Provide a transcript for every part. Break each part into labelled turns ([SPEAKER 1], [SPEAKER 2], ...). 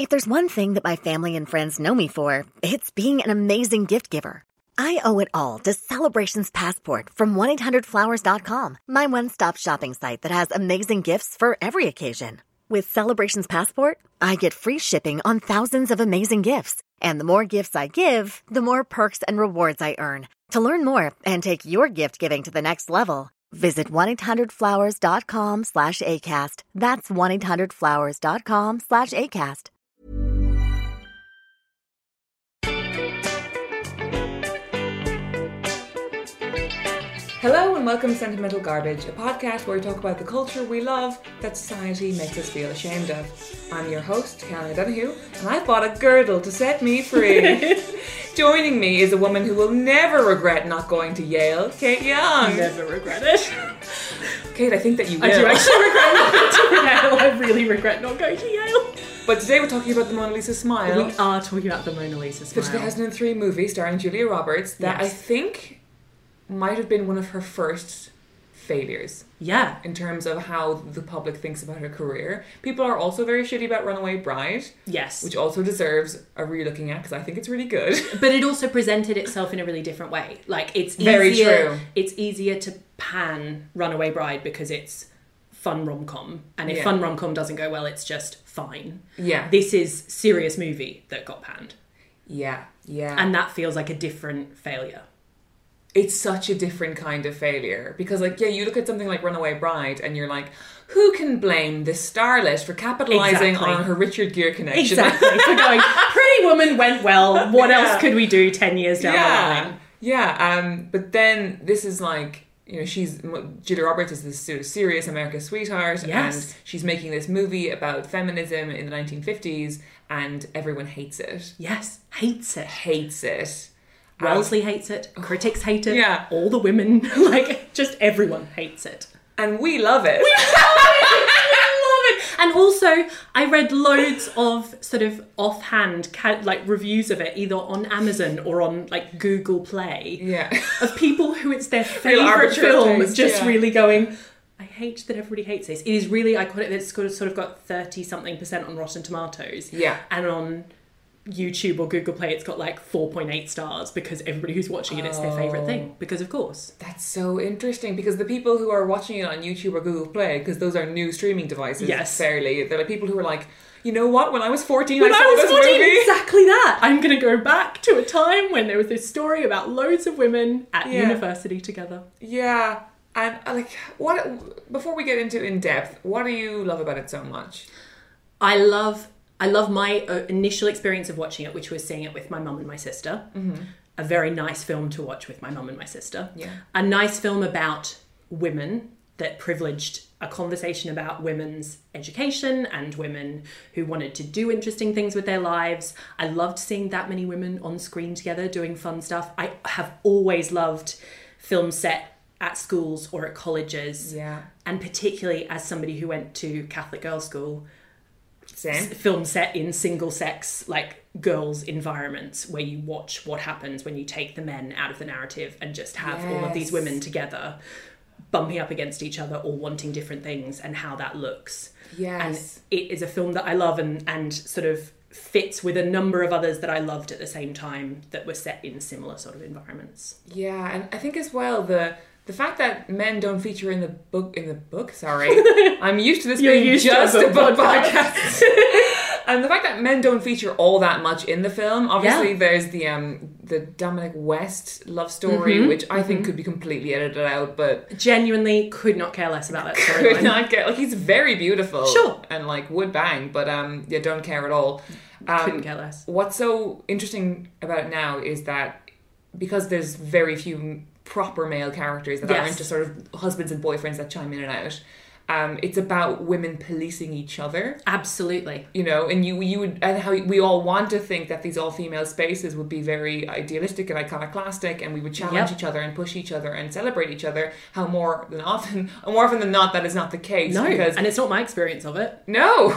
[SPEAKER 1] If there's one thing that my family and friends know me for, it's being an amazing gift giver. I owe it all to Celebrations Passport from 1-800-Flowers.com, my one-stop shopping site that has amazing gifts for every occasion. With Celebrations Passport, I get free shipping on thousands of amazing gifts. And the more gifts I give, the more perks and rewards I earn. To learn more and take your gift giving to the next level, visit 1-800-Flowers.com/ACAST. That's 1-800-Flowers.com/ACAST.
[SPEAKER 2] Hello and welcome to Sentimental Garbage, a podcast where we talk about the culture we love that society makes us feel ashamed of. I'm your host, Caroline O'Donoghue, and I've bought a girdle to set me free. Joining me is a woman who will never regret not going to Yale, Kate Young.
[SPEAKER 3] Never regret it.
[SPEAKER 2] Kate, I think that you will.
[SPEAKER 3] I do actually regret not going to Yale. I really regret not going to Yale.
[SPEAKER 2] But today we're talking about the Mona Lisa Smile.
[SPEAKER 3] We are talking about the Mona Lisa Smile.
[SPEAKER 2] The 2003 movie starring Julia Roberts that I think might have been one of her first failures.
[SPEAKER 3] Yeah.
[SPEAKER 2] In terms of how the public thinks about her career. People are also very shitty about Runaway Bride.
[SPEAKER 3] Yes.
[SPEAKER 2] Which also deserves a re-looking at because I think it's really good.
[SPEAKER 3] But it also presented itself in a really different way. Like, it's easier,
[SPEAKER 2] very true.
[SPEAKER 3] It's easier to pan Runaway Bride because it's fun rom-com. And if fun rom-com doesn't go well, it's just fine.
[SPEAKER 2] Yeah.
[SPEAKER 3] This is serious movie that got panned.
[SPEAKER 2] Yeah, yeah.
[SPEAKER 3] And that feels like a different failure.
[SPEAKER 2] It's such a different kind of failure because, like, you look at something like Runaway Bride and you're like, who can blame the starlet for capitalising on her Richard Gere connection?
[SPEAKER 3] Exactly. For going, Pretty Woman went well. What else could we do 10 years down the line?
[SPEAKER 2] Yeah. But then this is like, you know, Julia Roberts is this sort of serious America's sweetheart, and she's making this movie about feminism in the 1950s, and everyone hates it.
[SPEAKER 3] Yes, hates it. Wellesley hates it. Critics hate it.
[SPEAKER 2] Yeah.
[SPEAKER 3] All the women, like, just everyone hates it.
[SPEAKER 2] And we love it.
[SPEAKER 3] We love it. And also, I read loads of sort of offhand, like, reviews of it, either on Amazon or on, like, Google Play.
[SPEAKER 2] Yeah.
[SPEAKER 3] Of people who it's their favourite film, really going, I hate that everybody hates this. It is really iconic. It's sort of got 30-something% on Rotten Tomatoes.
[SPEAKER 2] Yeah.
[SPEAKER 3] And on YouTube or Google Play, it's got like 4.8 stars because everybody who's watching it, it's their favourite thing. Because of course.
[SPEAKER 2] That's so interesting because the people who are watching it on YouTube or Google Play, because those are new streaming devices, fairly, they're like people who are like, you know what, when I was 14 I saw this movie.
[SPEAKER 3] Exactly that. I'm going to go back to a time when there was this story about loads of women at university together.
[SPEAKER 2] Yeah. And like, before we get into in depth, what do you love about it so much?
[SPEAKER 3] I love my initial experience of watching it, which was seeing it with my mum and my sister. Mm-hmm. A very nice film to watch with my mum and my sister.
[SPEAKER 2] Yeah.
[SPEAKER 3] A nice film about women that privileged a conversation about women's education and women who wanted to do interesting things with their lives. I loved seeing that many women on screen together doing fun stuff. I have always loved films set at schools or at colleges.
[SPEAKER 2] Yeah.
[SPEAKER 3] And particularly as somebody who went to Catholic girls' school,
[SPEAKER 2] film
[SPEAKER 3] set in single-sex, like, girls' environments where you watch what happens when you take the men out of the narrative and just have all of these women together bumping up against each other or wanting different things and how that looks.
[SPEAKER 2] Yes.
[SPEAKER 3] And it is a film that I love and sort of fits with a number of others that I loved at the same time that were set in similar sort of environments.
[SPEAKER 2] Yeah, and I think as well the fact that men don't feature in the book, I'm used to this being just a book podcast. And the fact that men don't feature all that much in the film, obviously there's the Dominic West love story, which I think could be completely edited out, but
[SPEAKER 3] genuinely could not care less about that story.
[SPEAKER 2] Could not care. Like, he's very beautiful.
[SPEAKER 3] Sure.
[SPEAKER 2] And like would bang, but don't care at all.
[SPEAKER 3] Couldn't care less.
[SPEAKER 2] What's so interesting about it now is that because there's very few proper male characters that aren't just sort of husbands and boyfriends that chime in and out. It's about women policing each other.
[SPEAKER 3] Absolutely.
[SPEAKER 2] You know, and you would, and how we all want to think that these all-female spaces would be very idealistic and iconoclastic, and we would challenge each other and push each other and celebrate each other. How more often than not, that is not the case.
[SPEAKER 3] No,
[SPEAKER 2] because,
[SPEAKER 3] and it's not my experience of it.
[SPEAKER 2] No.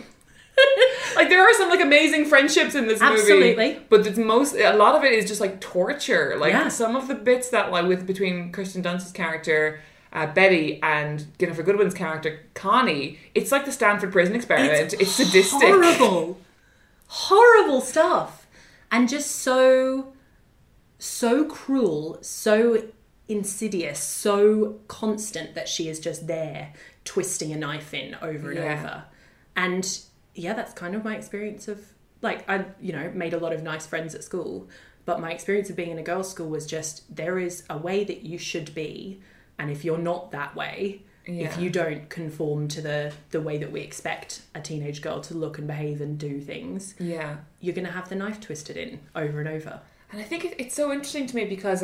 [SPEAKER 2] Like, there are some, like, amazing friendships in this movie.
[SPEAKER 3] Absolutely.
[SPEAKER 2] But a lot of it is just, like, torture. Like, some of the bits that, like, between Kirsten Dunst's character, Betty, and Ginnifer Goodwin's character, Connie, it's like the Stanford Prison Experiment. It's sadistic.
[SPEAKER 3] Horrible. horrible stuff. And just so cruel, so insidious, so constant that she is just there twisting a knife in over and over. And yeah, that's kind of my experience of, like, I, made a lot of nice friends at school, but my experience of being in a girls' school was just, there is a way that you should be, and if you're not that way, if you don't conform to the way that we expect a teenage girl to look and behave and do things, you're going to have the knife twisted in over and over.
[SPEAKER 2] And I think it's so interesting to me because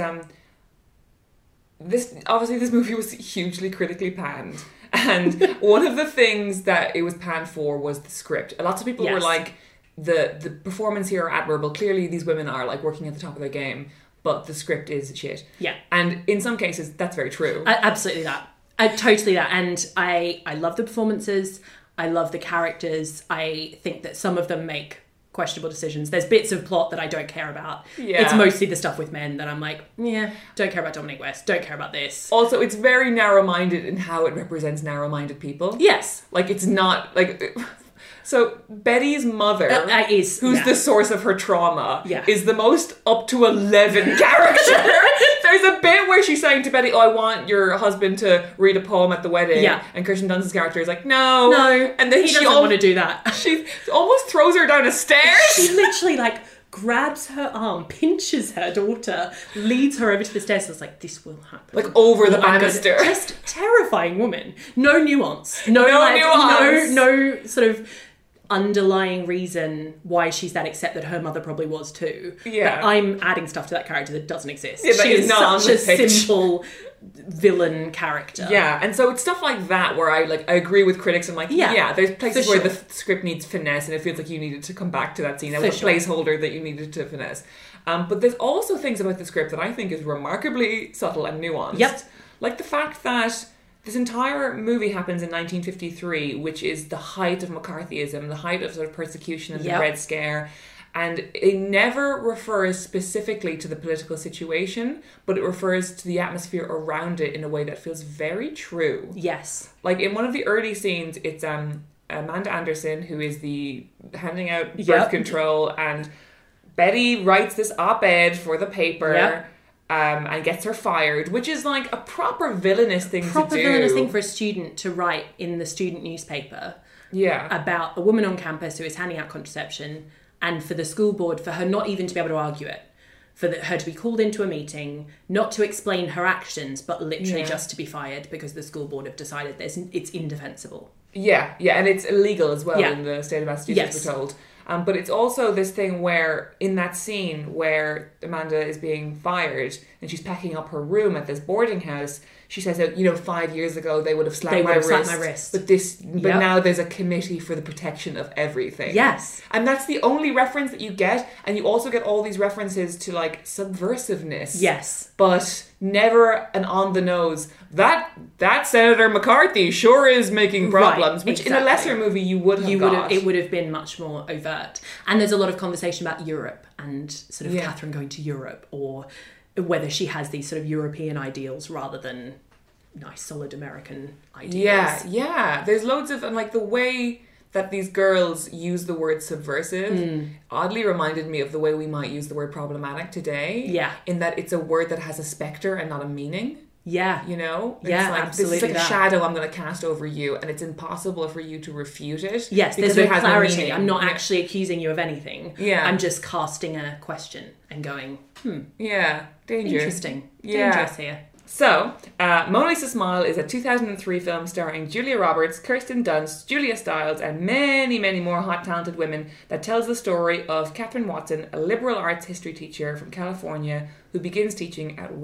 [SPEAKER 2] this movie was hugely critically panned. And one of the things that it was panned for was the script. Lots of people were like, the performance here are admirable. Clearly these women are like working at the top of their game, but the script is shit. Yeah. And in some cases, that's very true.
[SPEAKER 3] Absolutely that. Totally that. And I love the performances. I love the characters. I think that some of them make questionable decisions. There's bits of plot that I don't care about. Yeah. It's mostly the stuff with men that I'm like, don't care about Dominic West, don't care about this.
[SPEAKER 2] Also, it's very narrow-minded in how it represents narrow-minded people.
[SPEAKER 3] Yes.
[SPEAKER 2] Like, it's not, like... So, Betty's mother, who's the source of her trauma, is the most up to 11 character. There's a bit where she's saying to Betty, I want your husband to read a poem at the wedding. Yeah. And Kirsten Dunst's character is like, no.
[SPEAKER 3] And then he doesn't want to do that.
[SPEAKER 2] She almost throws her down a stairs.
[SPEAKER 3] She literally, like, grabs her arm, pinches her daughter, leads her over to the stairs, and is like, this will happen.
[SPEAKER 2] Like, over the banister.
[SPEAKER 3] Just terrifying woman. No nuance. No nuance. No sort of underlying reason why she's that, except that her mother probably was too. Yeah. But I'm adding stuff to that character that doesn't exist.
[SPEAKER 2] Yeah,
[SPEAKER 3] she is such a simple villain character.
[SPEAKER 2] Yeah, and so it's stuff like that where I agree with critics. I'm like, there's places where the script needs finesse, and it feels like you needed to come back to that scene. That was a placeholder that you needed to finesse. But there's also things about the script that I think is remarkably subtle and nuanced. Yep. Like the fact that this entire movie happens in 1953, which is the height of McCarthyism, the height of sort of persecution and the Red Scare. And it never refers specifically to the political situation, but it refers to the atmosphere around it in a way that feels very true.
[SPEAKER 3] Yes.
[SPEAKER 2] Like in one of the early scenes, it's Amanda Anderson, who is the handing out birth control, and Betty writes this op-ed for the paper. Yep. And gets her fired, which is like a proper villainous thing to do.
[SPEAKER 3] Proper villainous thing for a student to write in the student newspaper. Yeah. About a woman on campus who is handing out contraception, and for the school board, for her not even to be able to argue it. For her to be called into a meeting, not to explain her actions, but literally just to be fired because the school board have decided it's indefensible.
[SPEAKER 2] Yeah, and it's illegal as well in the state of Massachusetts, we're told. But it's also this thing where, in that scene where Amanda is being fired and she's packing up her room at this boarding house, she says that, 5 years ago they would have slapped my wrist. But now there's a committee for the protection of everything.
[SPEAKER 3] Yes.
[SPEAKER 2] And that's the only reference that you get. And you also get all these references to, like, subversiveness.
[SPEAKER 3] Yes.
[SPEAKER 2] But never an on the nose. That Senator McCarthy sure is making problems, which in a lesser movie you would have got.
[SPEAKER 3] It would have been much more overt. And there's a lot of conversation about Europe and sort of Catherine going to Europe, or whether she has these sort of European ideals rather than nice solid American ideals.
[SPEAKER 2] Yeah. There's loads of, and like the way that these girls use the word subversive oddly reminded me of the way we might use the word problematic today. Yeah. In that it's a word that has a spectre and not a meaning.
[SPEAKER 3] Yeah.
[SPEAKER 2] It's
[SPEAKER 3] absolutely.
[SPEAKER 2] This is like a shadow I'm going to cast over you, and it's impossible for you to refute it.
[SPEAKER 3] Yes, there's no clarity. I'm not actually accusing you of anything. Yeah. I'm just casting a question and going,
[SPEAKER 2] Yeah, danger.
[SPEAKER 3] Interesting. Dangerous here.
[SPEAKER 2] So, Mona Lisa Smile is a 2003 film starring Julia Roberts, Kirsten Dunst, Julia Stiles, and many, many more hot, talented women that tells the story of Catherine Watson, a liberal arts history teacher from California who begins teaching at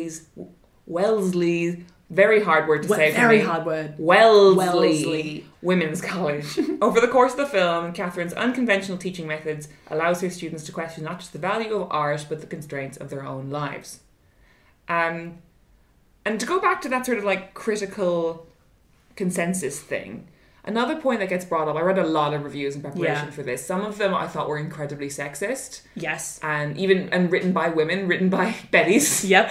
[SPEAKER 2] Wellesley, very hard word to say for me.
[SPEAKER 3] Very hard word.
[SPEAKER 2] Wellesley Women's College. Over the course of the film, Catherine's unconventional teaching methods allows her students to question not just the value of art, but the constraints of their own lives. And to go back to that sort of like critical consensus thing, another point that gets brought up, I read a lot of reviews in preparation for this. Some of them I thought were incredibly sexist.
[SPEAKER 3] Yes.
[SPEAKER 2] And written by women, written by Bettys.
[SPEAKER 3] Yep.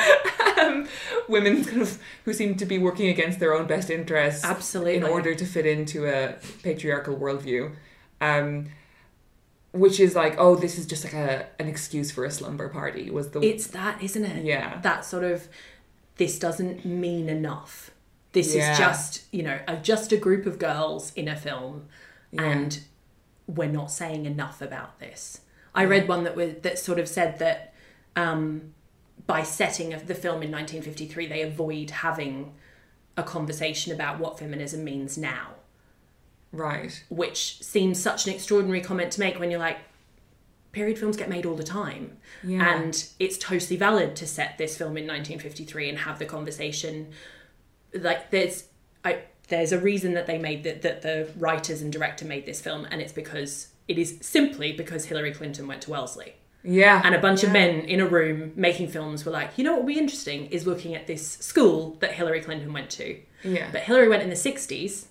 [SPEAKER 2] Women kind of who seem to be working against their own best interests.
[SPEAKER 3] Absolutely.
[SPEAKER 2] In order to fit into a patriarchal worldview. which is like, oh, this is just like an excuse for a slumber party.
[SPEAKER 3] It's that, isn't it?
[SPEAKER 2] Yeah.
[SPEAKER 3] That sort of, this doesn't mean enough. This is just, just a group of girls in a film, and we're not saying enough about this. I read one that sort of said that by setting of the film in 1953, they avoid having a conversation about what feminism means now.
[SPEAKER 2] Right.
[SPEAKER 3] Which seems such an extraordinary comment to make when you're like, period films get made all the time. Yeah. And it's totally valid to set this film in 1953 and have the conversation. Like, there's a reason that they made that the writers and director made this film, and it is simply because Hillary Clinton went to Wellesley.
[SPEAKER 2] Yeah.
[SPEAKER 3] And a bunch of men in a room making films were like, what would be interesting is looking at this school that Hillary Clinton went to.
[SPEAKER 2] Yeah.
[SPEAKER 3] But Hillary went in the 60s,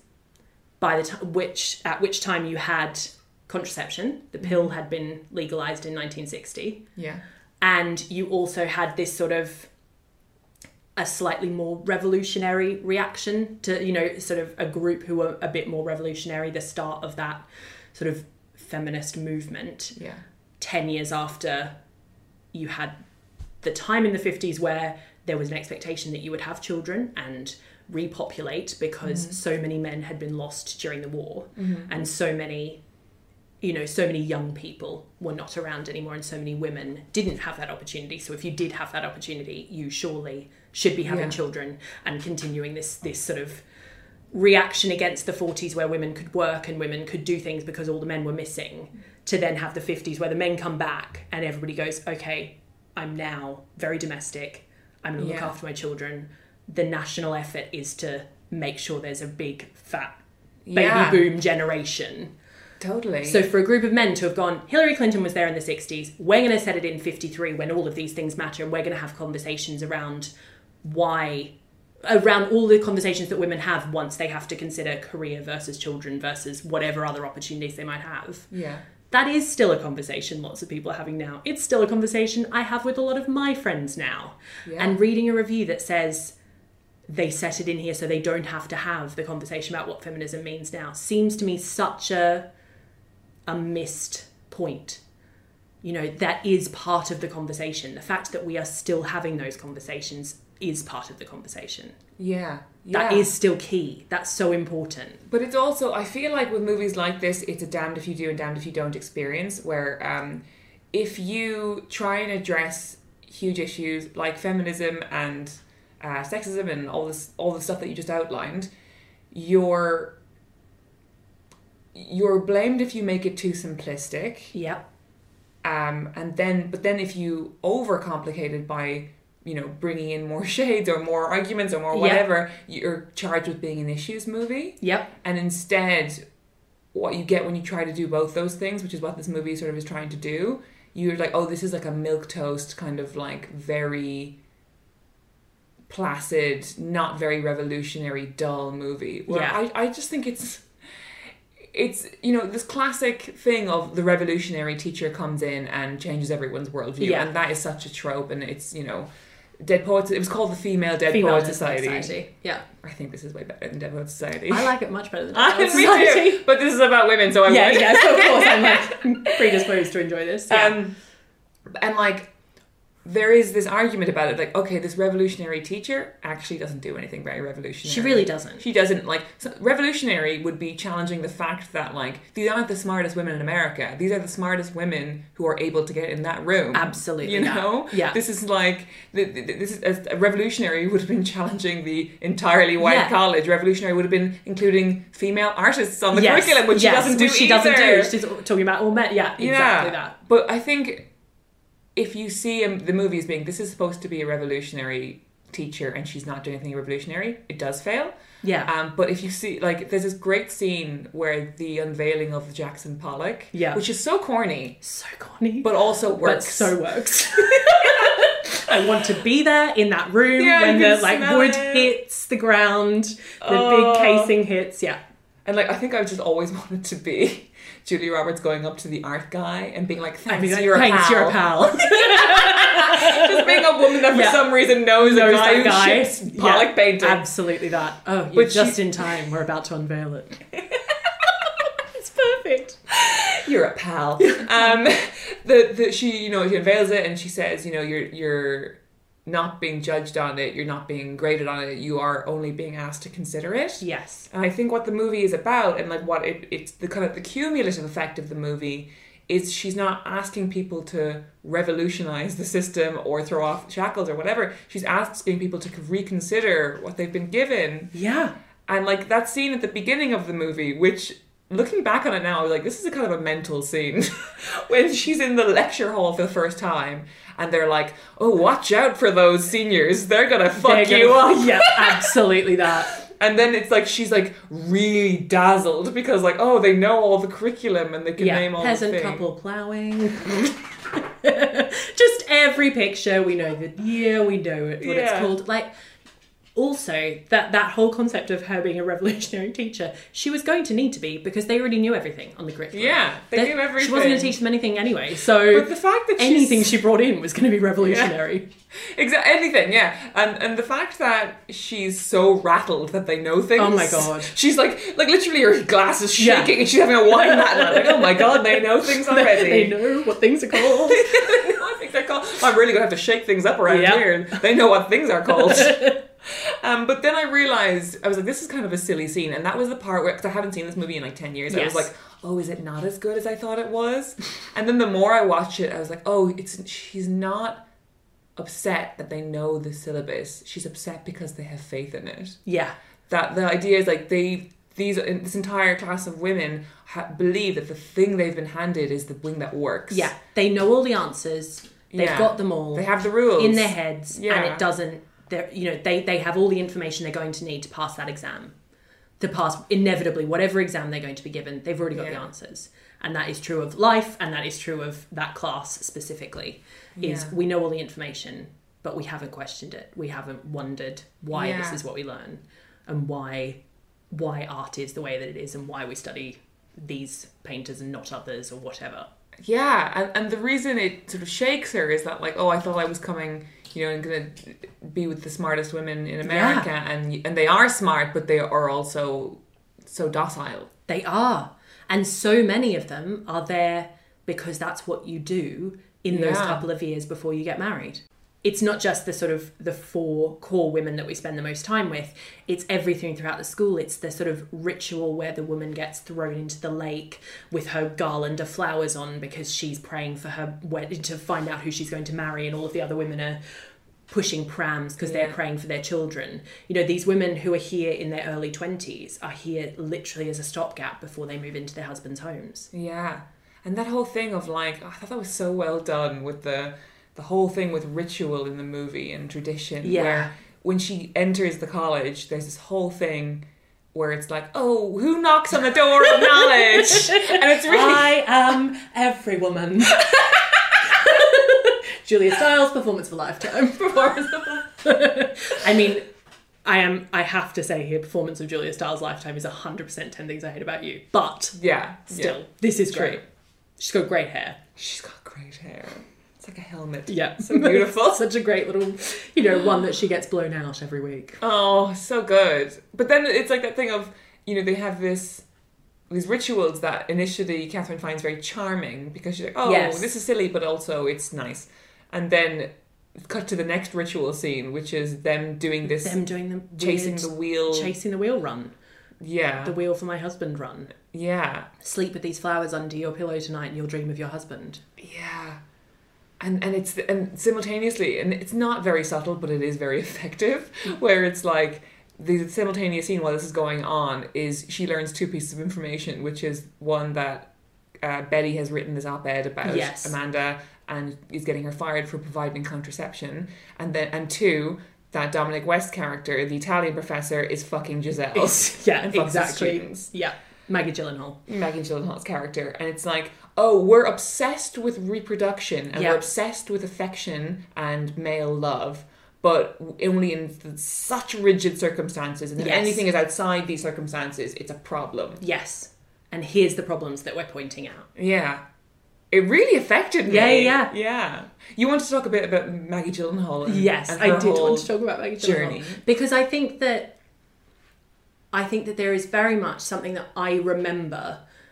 [SPEAKER 3] at which time you had contraception. The pill had been legalized in 1960.
[SPEAKER 2] Yeah.
[SPEAKER 3] And you also had this sort of a slightly more revolutionary reaction to, sort of a group who were a bit more revolutionary, the start of that sort of feminist movement.
[SPEAKER 2] Yeah.
[SPEAKER 3] 10 years after you had the time in the 50s where there was an expectation that you would have children and repopulate because so many men had been lost during the war, and so many young people were not around anymore, and so many women didn't have that opportunity. So if you did have that opportunity, you surely should be having children and continuing this sort of reaction against the 40s where women could work and women could do things because all the men were missing, to then have the 50s where the men come back and everybody goes, okay, I'm now very domestic, I'm going to look after my children. The national effort is to make sure there's a big fat baby boom generation.
[SPEAKER 2] Totally.
[SPEAKER 3] So for a group of men to have gone, Hillary Clinton was there in the 60s, we're going to set it in 53 when all of these things matter, and we're going to have conversations around all the conversations that women have once they have to consider career versus children versus whatever other opportunities they might have.
[SPEAKER 2] Yeah.
[SPEAKER 3] That is still a conversation lots of people are having now. It's still a conversation I have with a lot of my friends now. Yeah. And reading a review that says they set it in here so they don't have to have the conversation about what feminism means now seems to me such a missed point. That is part of the conversation. The fact that we are still having those conversations is part of the conversation.
[SPEAKER 2] Yeah.
[SPEAKER 3] That is still key. That's so important.
[SPEAKER 2] But it's also, I feel like with movies like this, it's a damned if you do and damned if you don't experience, where if you try and address huge issues like feminism and sexism and all the stuff that you just outlined, you're blamed if you make it too simplistic.
[SPEAKER 3] Yep.
[SPEAKER 2] But then if you overcomplicate it by bringing in more shades or more arguments or more whatever, you're charged with being an issues movie.
[SPEAKER 3] Yep.
[SPEAKER 2] And instead, what you get when you try to do both those things, which is what this movie sort of is trying to do, you're like, oh, this is like a milquetoast kind of like very placid, not very revolutionary, dull movie. Where I just think it's this classic thing of the revolutionary teacher comes in and changes everyone's worldview, and that is such a trope, and it's Dead Poets. It was called the Female Dead Poets Society.
[SPEAKER 3] Yeah,
[SPEAKER 2] I think this is way better than Dead Poets Society.
[SPEAKER 3] I like it much better than Dead Poets Society.
[SPEAKER 2] Me too, but this is about women, so I would.
[SPEAKER 3] Yeah, so of course I'm like predisposed to enjoy this. Yeah.
[SPEAKER 2] And like, there is this argument about it, like, okay, this revolutionary teacher actually doesn't do anything very revolutionary.
[SPEAKER 3] She really doesn't.
[SPEAKER 2] She doesn't, like, so revolutionary would be challenging the fact that, like, these aren't the smartest women in America. These are the smartest women who are able to get in that room.
[SPEAKER 3] Absolutely.
[SPEAKER 2] You know?
[SPEAKER 3] Yeah.
[SPEAKER 2] This is like, this is, a revolutionary would have been challenging the entirely white college. Revolutionary would have been including female artists on the curriculum, which she doesn't do
[SPEAKER 3] She doesn't do. She's talking about all men. Yeah, exactly that.
[SPEAKER 2] But I think if you see the movie as being, this is supposed to be a revolutionary teacher and she's not doing anything revolutionary, it does fail.
[SPEAKER 3] Yeah.
[SPEAKER 2] But if you see, like, there's this great scene where the unveiling of Jackson Pollock, which is so corny.
[SPEAKER 3] So corny.
[SPEAKER 2] But also works.
[SPEAKER 3] But so works. I want to be there in that room when the, like, wood hits the ground, the big casing hits,
[SPEAKER 2] And, like, I think I've just always wanted to be Julia Roberts going up to the art guy and being like, thanks, you're a pal. Just being a woman that for some reason knows a guy who ships Pollock painting.
[SPEAKER 3] Absolutely that. Oh, you're just in time. We're about to unveil it. It's perfect.
[SPEAKER 2] You're a pal. She, she unveils it and she says, you're not being judged on it, you're not being graded on it, you are only being asked to consider it.
[SPEAKER 3] Yes.
[SPEAKER 2] And I think what the movie is about, and like what it's the kind of the cumulative effect of the movie, is she's not asking people to revolutionize the system or throw off shackles or whatever. She's asking people to reconsider what they've been given.
[SPEAKER 3] Yeah.
[SPEAKER 2] And like that scene at the beginning of the movie, which looking back on it now, I was like, this is a kind of a mental scene. When she's in the lecture hall for the first time and they're like, oh, watch out for those seniors. They're going to fuck you up.
[SPEAKER 3] Yeah, absolutely that.
[SPEAKER 2] And then it's like she's like really dazzled because like, oh, they know all the curriculum and they can name all the things.
[SPEAKER 3] Peasant couple ploughing. Just every picture, we know the year, we know what it's called. Like, also, that whole concept of her being a revolutionary teacher, she was going to need to be because they already knew everything on the curriculum.
[SPEAKER 2] Yeah, they knew everything.
[SPEAKER 3] She wasn't going to teach them anything anyway, so
[SPEAKER 2] but the fact that
[SPEAKER 3] anything she brought in was going to be revolutionary.
[SPEAKER 2] Yeah. Exactly, anything, yeah. And the fact that she's so rattled that they know things.
[SPEAKER 3] Oh my God.
[SPEAKER 2] She's like literally her glass is shaking and she's having a wine battle. Like, oh my God, they know things already.
[SPEAKER 3] They know what things are called.
[SPEAKER 2] They know what things are called. I'm really going to have to shake things up around here. They know what things are called. But then I realised, I was like, this is kind of a silly scene. And that was the part where, because I haven't seen this movie in like 10 years, I was like, oh, is it not as good as I thought it was? And then the more I watched it, I was like, oh, she's not upset that they know the syllabus. She's upset because they have faith in it. Yeah. That the idea is like this entire class of women believe that the thing they've been handed is the wing that works.
[SPEAKER 3] Yeah. They know all the answers. They've got them all.
[SPEAKER 2] They have the rules.
[SPEAKER 3] In their heads. Yeah. And it doesn't... They have all the information they're going to need to pass that exam. To pass, inevitably, whatever exam they're going to be given, they've already got the answers. And that is true of life, and that is true of that class specifically. Is we know all the information, but we haven't questioned it. We haven't wondered why this is what we learn, and why art is the way that it is, and why we study these painters and not others, or whatever.
[SPEAKER 2] Yeah, and the reason it sort of shakes her is that, like, oh, I thought I was coming... and going to be with the smartest women in America. Yeah. And they are smart, but they are also so docile.
[SPEAKER 3] They are. And so many of them are there because that's what you do in those couple of years before you get married. It's not just the sort of the 4 core women that we spend the most time with. It's everything throughout the school. It's the sort of ritual where the woman gets thrown into the lake with her garland of flowers on because she's praying for her wedding to find out who she's going to marry, and all of the other women are pushing prams because they're praying for their children. These women who are here in their early 20s are here literally as a stopgap before they move into their husbands' homes.
[SPEAKER 2] Yeah. And that whole thing of like, I thought that was so well done with the whole thing with ritual in the movie and tradition, where when she enters the college, there's this whole thing where it's like, oh, who knocks on the door of knowledge? And it's really...
[SPEAKER 3] I am every woman. Julia Stiles, performance of a lifetime. I mean, I have to say here, performance of Julia Stiles' lifetime is 100% 10 Things I Hate About You. But still, this is great. She's got great hair.
[SPEAKER 2] She's got great hair. It's like a helmet.
[SPEAKER 3] Yeah.
[SPEAKER 2] So beautiful.
[SPEAKER 3] Such a great little, one that she gets blown out every week.
[SPEAKER 2] Oh, so good. But then it's like that thing of, they have these rituals that initially Catherine finds very charming because she's like, oh, this is silly, but also it's nice. And then cut to the next ritual scene, which is them doing this...
[SPEAKER 3] Them doing the
[SPEAKER 2] chasing the wheel...
[SPEAKER 3] Chasing the wheel run.
[SPEAKER 2] Yeah.
[SPEAKER 3] The wheel for my husband run.
[SPEAKER 2] Yeah.
[SPEAKER 3] Sleep with these flowers under your pillow tonight and you'll dream of your husband.
[SPEAKER 2] Yeah. And simultaneously, and it's not very subtle, but it is very effective, where it's like... The simultaneous scene while this is going on is she learns 2 pieces of information, which is one that Betty has written this op-ed about Amanda and is getting her fired for providing contraception, and 2, that Dominic West character, the Italian professor, is fucking Giselle.
[SPEAKER 3] Exactly. Yeah, Maggie
[SPEAKER 2] Gyllenhaal's character, and it's like, oh, we're obsessed with reproduction and we're obsessed with affection and male love. But only in such rigid circumstances. And if anything is outside these circumstances, it's a problem.
[SPEAKER 3] Yes. And here's the problems that we're pointing out.
[SPEAKER 2] Yeah. It really affected me.
[SPEAKER 3] Yeah.
[SPEAKER 2] You want to talk a bit about Maggie Gyllenhaal?
[SPEAKER 3] Yes, I did want to talk about Maggie Gyllenhaal.
[SPEAKER 2] Journey.
[SPEAKER 3] Because I think that there is very much something that I remember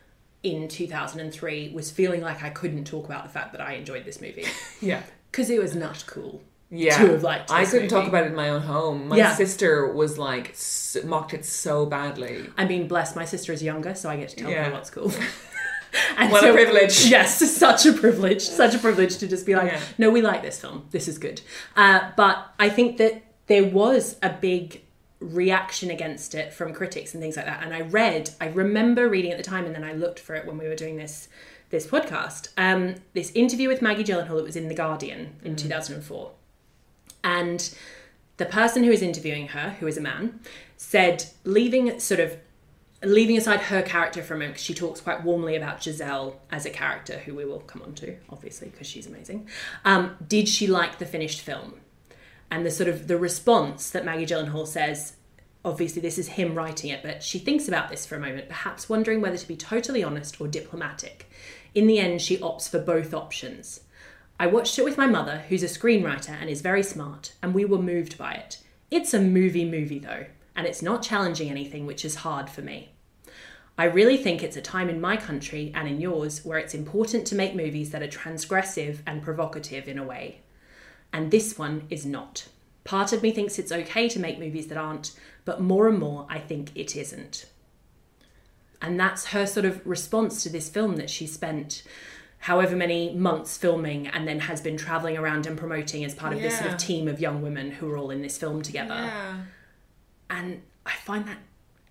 [SPEAKER 3] in 2003 was feeling like I couldn't talk about the fact that I enjoyed this movie.
[SPEAKER 2] Yeah.
[SPEAKER 3] Because it was not cool.
[SPEAKER 2] Yeah.
[SPEAKER 3] To have liked this
[SPEAKER 2] I couldn't
[SPEAKER 3] movie.
[SPEAKER 2] talk about it in my own home. My sister was like, mocked it so badly.
[SPEAKER 3] I mean, bless, my sister is younger, so I get to tell her what's cool.
[SPEAKER 2] And what a privilege.
[SPEAKER 3] Yes, such a privilege. Such a privilege to just be like, no, we like this film. This is good. But I think that there was a big reaction against it from critics and things like that. And I remember reading at the time, and then I looked for it when we were doing this podcast, this interview with Maggie Gyllenhaal that was in The Guardian in 2004. And the person who was interviewing her, who is a man, said, leaving aside her character for a moment, because she talks quite warmly about Giselle as a character, who we will come on to, obviously, because she's amazing. Did she like the finished film? And the response that Maggie Gyllenhaal says, obviously this is him writing it, but she thinks about this for a moment, perhaps wondering whether to be totally honest or diplomatic. In the end, she opts for both options. I watched it with my mother, who's a screenwriter and is very smart, and we were moved by it. It's a movie though, and it's not challenging anything, which is hard for me. I really think it's a time in my country and in yours where it's important to make movies that are transgressive and provocative in a way. And this one is not. Part of me thinks it's okay to make movies that aren't, but more and more I think it isn't. And that's her sort of response to this film that she spent however many months filming and then has been travelling around and promoting as part of this sort of team of young women who are all in this film together. Yeah. And I find that,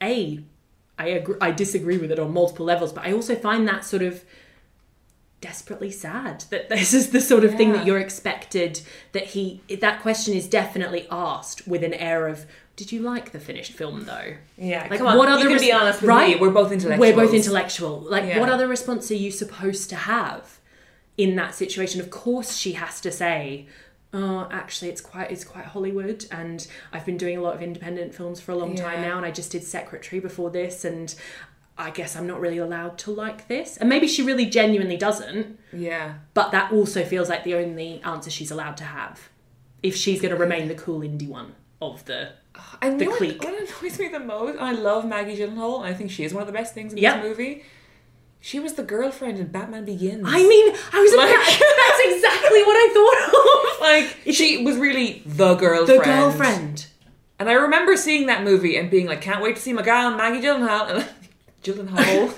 [SPEAKER 3] I disagree with it on multiple levels, but I also find that sort of desperately sad that this is the sort of thing that you're expected, that question is definitely asked with an air of, did you like the finished film though?
[SPEAKER 2] Yeah,
[SPEAKER 3] like,
[SPEAKER 2] come on,
[SPEAKER 3] what other
[SPEAKER 2] you can be honest with me, we're both intellectuals.
[SPEAKER 3] We're both intellectual. Like, what other response are you supposed to have in that situation? Of course she has to say, oh, actually it's quite Hollywood, and I've been doing a lot of independent films for a long time now, and I just did Secretary before this, and I guess I'm not really allowed to like this. And maybe she really genuinely doesn't. Yeah. But that also feels like the only answer she's allowed to have if she's going to remain the cool indie one of the clique.
[SPEAKER 2] What annoys me the most, I love Maggie Gyllenhaal, and I think she is one of the best things in this movie. She was the girlfriend in Batman Begins.
[SPEAKER 3] I mean, that's exactly what I thought of.
[SPEAKER 2] Like, she was really the girlfriend.
[SPEAKER 3] The girlfriend.
[SPEAKER 2] And I remember seeing that movie and being like, can't wait to see my gal, Maggie Gyllenhaal. And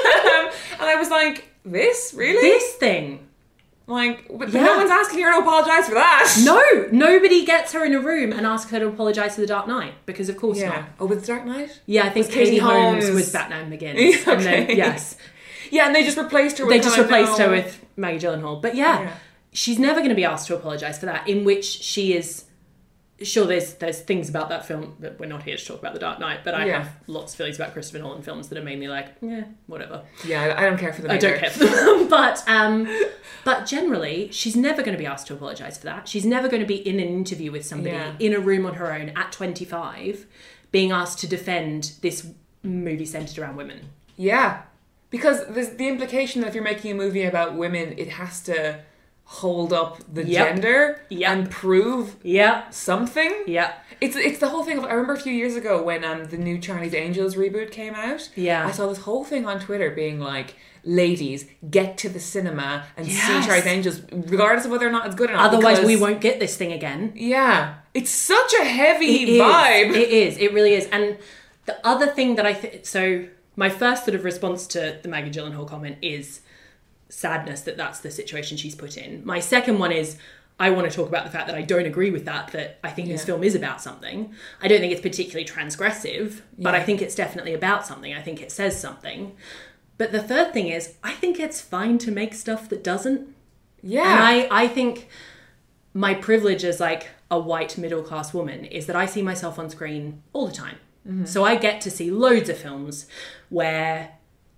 [SPEAKER 2] I was like, this? Really?
[SPEAKER 3] This thing.
[SPEAKER 2] Like, but no one's asking her to apologise for that.
[SPEAKER 3] No, nobody gets her in a room and asks her to apologise for The Dark Knight, because of course not.
[SPEAKER 2] Oh, with The Dark Knight?
[SPEAKER 3] Yeah, I think Katie Holmes was Batman Begins.
[SPEAKER 2] Okay.
[SPEAKER 3] And then, yes.
[SPEAKER 2] Yeah, and they just replaced her with
[SPEAKER 3] her with Maggie Gyllenhaal. But she's never going to be asked to apologise for that, in which she is... Sure, there's things about that film that we're not here to talk about The Dark Knight, but I have lots of feelings about Christopher Nolan films that have made me like, whatever.
[SPEAKER 2] Yeah, I don't care for them
[SPEAKER 3] either. I don't care for them. But generally, she's never going to be asked to apologise for that. She's never going to be in an interview with somebody in a room on her own at 25 being asked to defend this movie centred around women.
[SPEAKER 2] Yeah, because there's the implication that if you're making a movie about women, it has to hold up the gender and prove something. Yeah. It's the whole thing of, I remember a few years ago when the new Charlie's Angels reboot came out. Yeah. I saw this whole thing on Twitter being like, ladies, get to the cinema and see Charlie's Angels, regardless of whether or not it's good or not.
[SPEAKER 3] Otherwise we won't get this thing again.
[SPEAKER 2] Yeah. It's such a heavy vibe.
[SPEAKER 3] It is. It really is. And the other thing that so my first sort of response to the Maggie Gyllenhaal comment is sadness that that's the situation she's put in. My second one is, I want to talk about the fact that I don't agree with that I think this film is about something. I don't think it's particularly transgressive, but I think it's definitely about something. I think it says something. But the third thing is, I think it's fine to make stuff that doesn't. Yeah. And I think my privilege as like a white middle-class woman is that I see myself on screen all the time. Mm-hmm. So I get to see loads of films where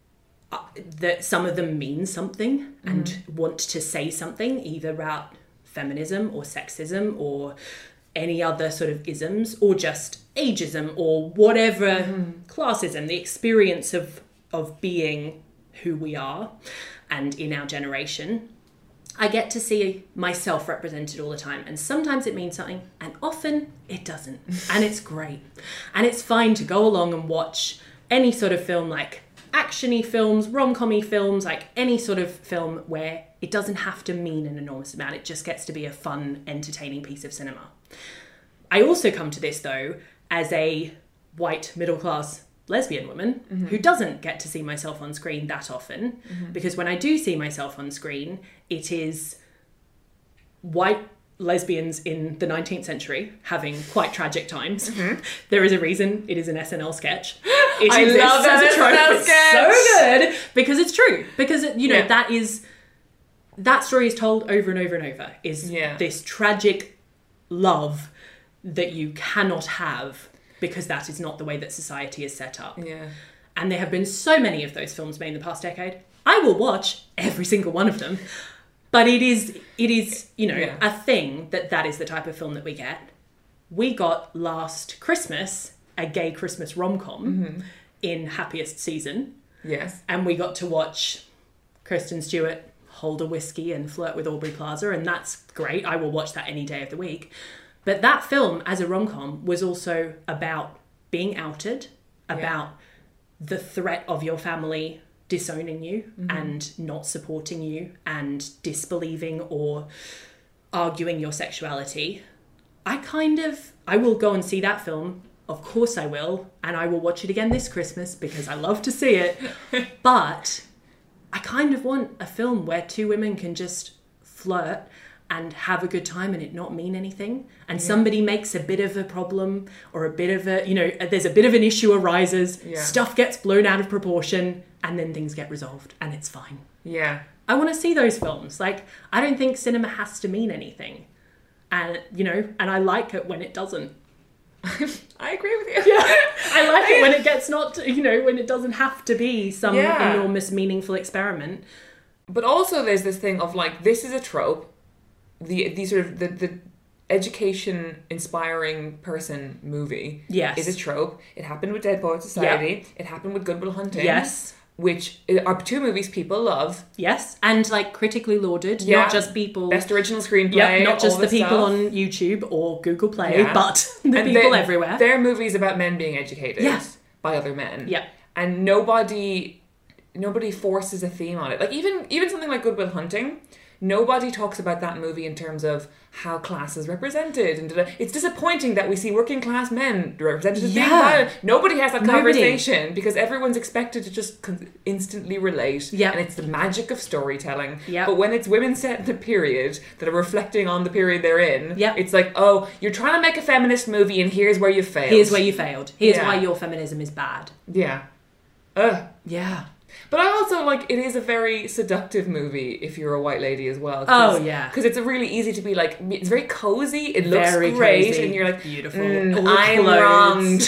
[SPEAKER 3] that some of them mean something and want to say something, either about feminism or sexism or any other sort of isms, or just ageism or whatever classism, the experience of being who we are and in our generation. I get to see myself represented all the time, and sometimes it means something and often it doesn't, and it's great. And it's fine to go along and watch any sort of film like action-y films, rom-com-y films, like any sort of film where it doesn't have to mean an enormous amount. It just gets to be a fun, entertaining piece of cinema. I also come to this, though, as a white, middle-class lesbian woman who doesn't get to see myself on screen that often, because when I do see myself on screen, it is white lesbians in the 19th century having quite tragic times. There is a reason it is an SNL sketch.
[SPEAKER 2] I love that SNL sketch.
[SPEAKER 3] So good because it's true. Because that story is told over and over and over. Is this tragic love that you cannot have because that is not the way that society is set up.
[SPEAKER 2] Yeah.
[SPEAKER 3] And there have been so many of those films made in the past decade. I will watch every single one of them. But it is, a thing that is the type of film that we get. We got last Christmas a gay Christmas rom-com in Happiest Season.
[SPEAKER 2] Yes.
[SPEAKER 3] And we got to watch Kristen Stewart hold a whiskey and flirt with Aubrey Plaza, and that's great. I will watch that any day of the week. But that film, as a rom-com, was also about being outed, about the threat of your family disowning you and not supporting you and disbelieving or arguing your sexuality. I will go and see that film. Of course I will. And I will watch it again this Christmas because I love to see it. But I kind of want a film where two women can just flirt and have a good time and it not mean anything. And somebody makes a bit of a problem or a bit of there's a bit of an issue arises, stuff gets blown out of proportion, and then things get resolved and it's fine.
[SPEAKER 2] Yeah.
[SPEAKER 3] I want to see those films. Like, I don't think cinema has to mean anything. And, and I like it when it doesn't.
[SPEAKER 2] I agree with you.
[SPEAKER 3] Yeah. I like it when it gets not, when it doesn't have to be some enormous meaningful experiment.
[SPEAKER 2] But also there's this thing of like, this is a trope. The sort of the education inspiring person movie is a trope. It happened with Dead Poets Society. It happened with Good Will Hunting.
[SPEAKER 3] Yes.
[SPEAKER 2] Which are two movies people love.
[SPEAKER 3] Yes. And like critically lauded. Not just people.
[SPEAKER 2] Best original screenplay.
[SPEAKER 3] Not just the people on YouTube or Google Play, but the people everywhere.
[SPEAKER 2] They're movies about men being educated by other men.
[SPEAKER 3] Yeah.
[SPEAKER 2] And nobody forces a theme on it. Like even something like Good Will Hunting, nobody talks about that movie in terms of how class is represented. And it's disappointing that we see working class men represented as being violent. Nobody has that conversation because everyone's expected to just instantly relate.
[SPEAKER 3] Yeah.
[SPEAKER 2] And it's the magic of storytelling.
[SPEAKER 3] Yeah.
[SPEAKER 2] But when it's women set in the period that are reflecting on the period they're in, it's like, oh, you're trying to make a feminist movie and here's where you failed.
[SPEAKER 3] Here's where you failed. Here's why your feminism is bad.
[SPEAKER 2] Yeah.
[SPEAKER 3] Yeah.
[SPEAKER 2] But I also, it is a very seductive movie if you're a white lady as well. Because it's really easy to be like, it's very cozy, it looks very great, cozy, and you're like,
[SPEAKER 3] beautiful.
[SPEAKER 2] I'm wronged.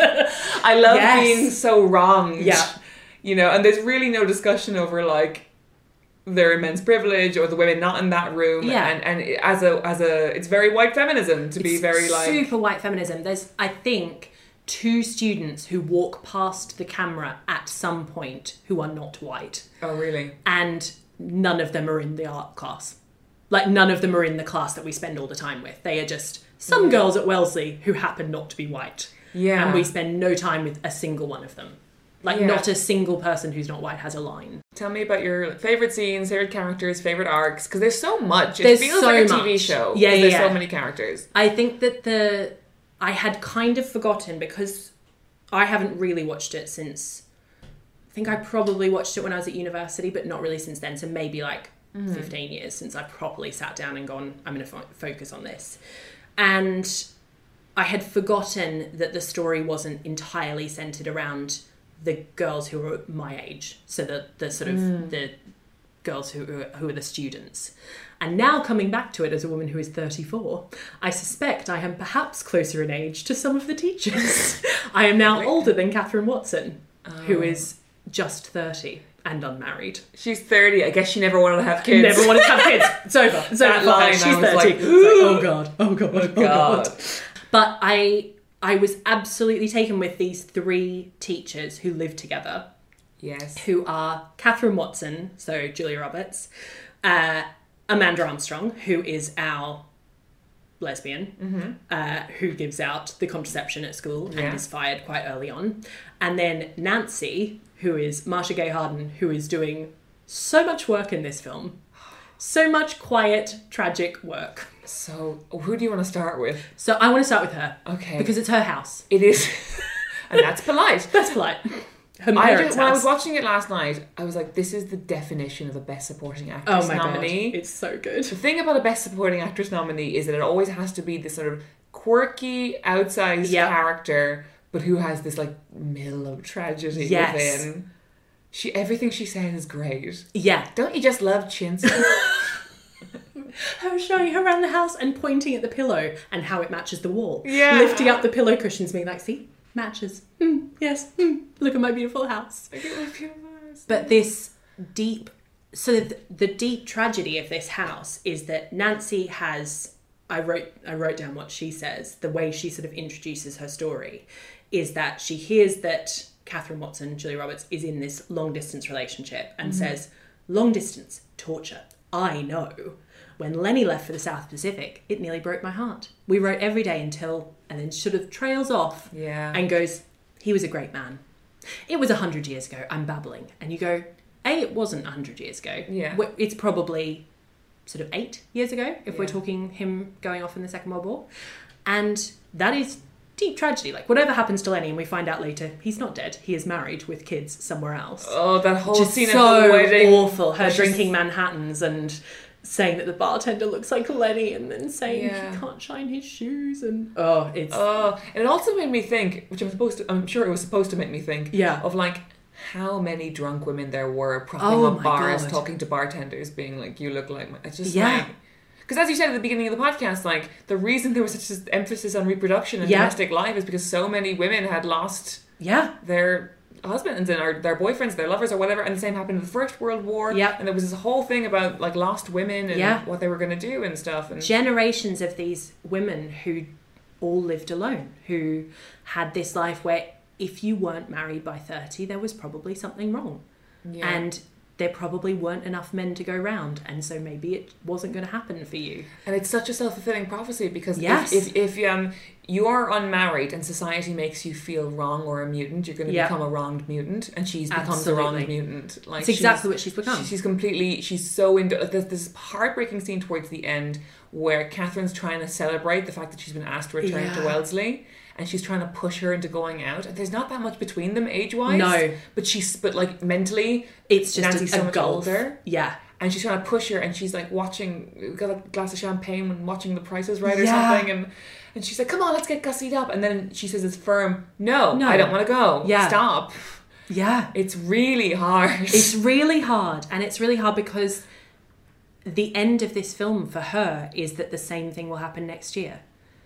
[SPEAKER 2] I love being so wronged.
[SPEAKER 3] Yeah.
[SPEAKER 2] And there's really no discussion over, like, their immense privilege or the women not in that room.
[SPEAKER 3] Yeah.
[SPEAKER 2] And as a, it's very white feminism to be very, like...
[SPEAKER 3] super white feminism. There's, I think... 2 students who walk past the camera at some point who are not white.
[SPEAKER 2] Oh, really?
[SPEAKER 3] And none of them are in the art class. Like, none of them are in the class that we spend all the time with. They are just some girls at Wellesley who happen not to be white.
[SPEAKER 2] Yeah.
[SPEAKER 3] And we spend no time with a single one of them. Like, not a single person who's not white has a line.
[SPEAKER 2] Tell me about your favourite scenes, favourite characters, favourite arcs, because there's so much.
[SPEAKER 3] There's
[SPEAKER 2] feels
[SPEAKER 3] so
[SPEAKER 2] like a
[SPEAKER 3] much.
[SPEAKER 2] TV show.
[SPEAKER 3] Yeah,
[SPEAKER 2] There's so many characters.
[SPEAKER 3] I think that I had kind of forgotten because I haven't really watched it since... I think I probably watched it when I was at university, but not really since then. So maybe 15 years since I properly sat down and gone, I'm going to focus on this. And I had forgotten that the story wasn't entirely centred around the girls who were my age. So the sort of the girls who are the students. And now coming back to it as a woman who is 34, I suspect I am perhaps closer in age to some of the teachers. I am now older than Catherine Watson, who is just 30 and unmarried.
[SPEAKER 2] She's 30. I guess she never wanted to have kids.
[SPEAKER 3] Never wanted to have kids. It's over. It's over.
[SPEAKER 2] Line,
[SPEAKER 3] She's
[SPEAKER 2] I was
[SPEAKER 3] 30.
[SPEAKER 2] like,
[SPEAKER 3] oh God. Oh God. Oh God. But I was absolutely taken with these 3 teachers who live together.
[SPEAKER 2] Yes.
[SPEAKER 3] Who are Catherine Watson, so Julia Roberts, Amanda Armstrong, who is our lesbian, who gives out the contraception at school and is fired quite early on. And then Nancy, who is Marsha Gay Harden, who is doing so much work in this film. So much quiet, tragic work.
[SPEAKER 2] So, who do you want to start with?
[SPEAKER 3] So I want to start with her.
[SPEAKER 2] Okay.
[SPEAKER 3] Because it's her house.
[SPEAKER 2] It is. And that's polite.
[SPEAKER 3] That's polite.
[SPEAKER 2] When I was watching it last night, I was like, this is the definition of a Best Supporting Actress nominee.
[SPEAKER 3] God, it's so good.
[SPEAKER 2] The thing about a Best Supporting Actress nominee is that it always has to be this sort of quirky, outsized character, but who has this like mill of tragedy within. Everything she says is great.
[SPEAKER 3] Yeah.
[SPEAKER 2] Don't you just love chintz?
[SPEAKER 3] Her showing her around the house and pointing at the pillow and how it matches the wall.
[SPEAKER 2] Yeah.
[SPEAKER 3] Lifting up the pillow cushions, being like, see, matches. Yes. Look at my beautiful house.
[SPEAKER 2] Look at my beautiful house.
[SPEAKER 3] But this deep... So the deep tragedy of this house is that Nancy has... I wrote down what she says. The way she sort of introduces her story is that she hears that Catherine Watson, Julia Roberts, is in this long-distance relationship and says, long distance, torture, I know. When Lenny left for the South Pacific, it nearly broke my heart. We wrote every day until... And then sort of trails off and goes, he was a great man. It was 100 years ago. I'm babbling. And you go, it wasn't 100 years ago.
[SPEAKER 2] Yeah.
[SPEAKER 3] It's probably sort of 8 years ago, if we're talking him going off in the Second World War. And that is deep tragedy. Like, whatever happens to Lenny, and we find out later, he's not dead. He is married with kids somewhere else.
[SPEAKER 2] Oh, that whole
[SPEAKER 3] Just
[SPEAKER 2] scene
[SPEAKER 3] so
[SPEAKER 2] at the wedding.
[SPEAKER 3] Awful. Her drinking Manhattans and saying that the bartender looks like Lenny and then saying he can't shine his shoes and... and
[SPEAKER 2] it also made me think, which I'm sure it was supposed to make me think, of like how many drunk women there were propping up bars, talking to bartenders, being like, you look like... It's just like... Because as you said at the beginning of the podcast, like, the reason there was such an emphasis on reproduction and domestic life is because so many women had lost their husbands and their boyfriends, their lovers or whatever, and the same happened in the First World War. And there was this whole thing about like lost women and what they were going to do and stuff. And
[SPEAKER 3] generations of these women who all lived alone, who had this life where if you weren't married by 30, there was probably something wrong. And there probably weren't enough men to go round, and so maybe it wasn't going to happen for you.
[SPEAKER 2] And it's such a self-fulfilling prophecy because if you are unmarried and society makes you feel wrong or a mutant, you're going to become a wronged mutant, and she's becomes a wronged mutant. Like,
[SPEAKER 3] it's exactly what she's become.
[SPEAKER 2] She's so into this heartbreaking scene towards the end where Catherine's trying to celebrate the fact that she's been asked to return to Wellesley. And she's trying to push her into going out. And there's not that much between them age-wise. No. But like mentally,
[SPEAKER 3] it's just
[SPEAKER 2] Nancy's so much older.
[SPEAKER 3] Yeah.
[SPEAKER 2] And she's trying to push her, and she's like got a glass of champagne and watching The Price is Right or something. And she's like, come on, let's get gussied up. And then she says it's firm, no, I don't want to go. Yeah. Stop.
[SPEAKER 3] Yeah.
[SPEAKER 2] It's really hard.
[SPEAKER 3] It's really hard. And it's really hard because the end of this film for her is that the same thing will happen next year.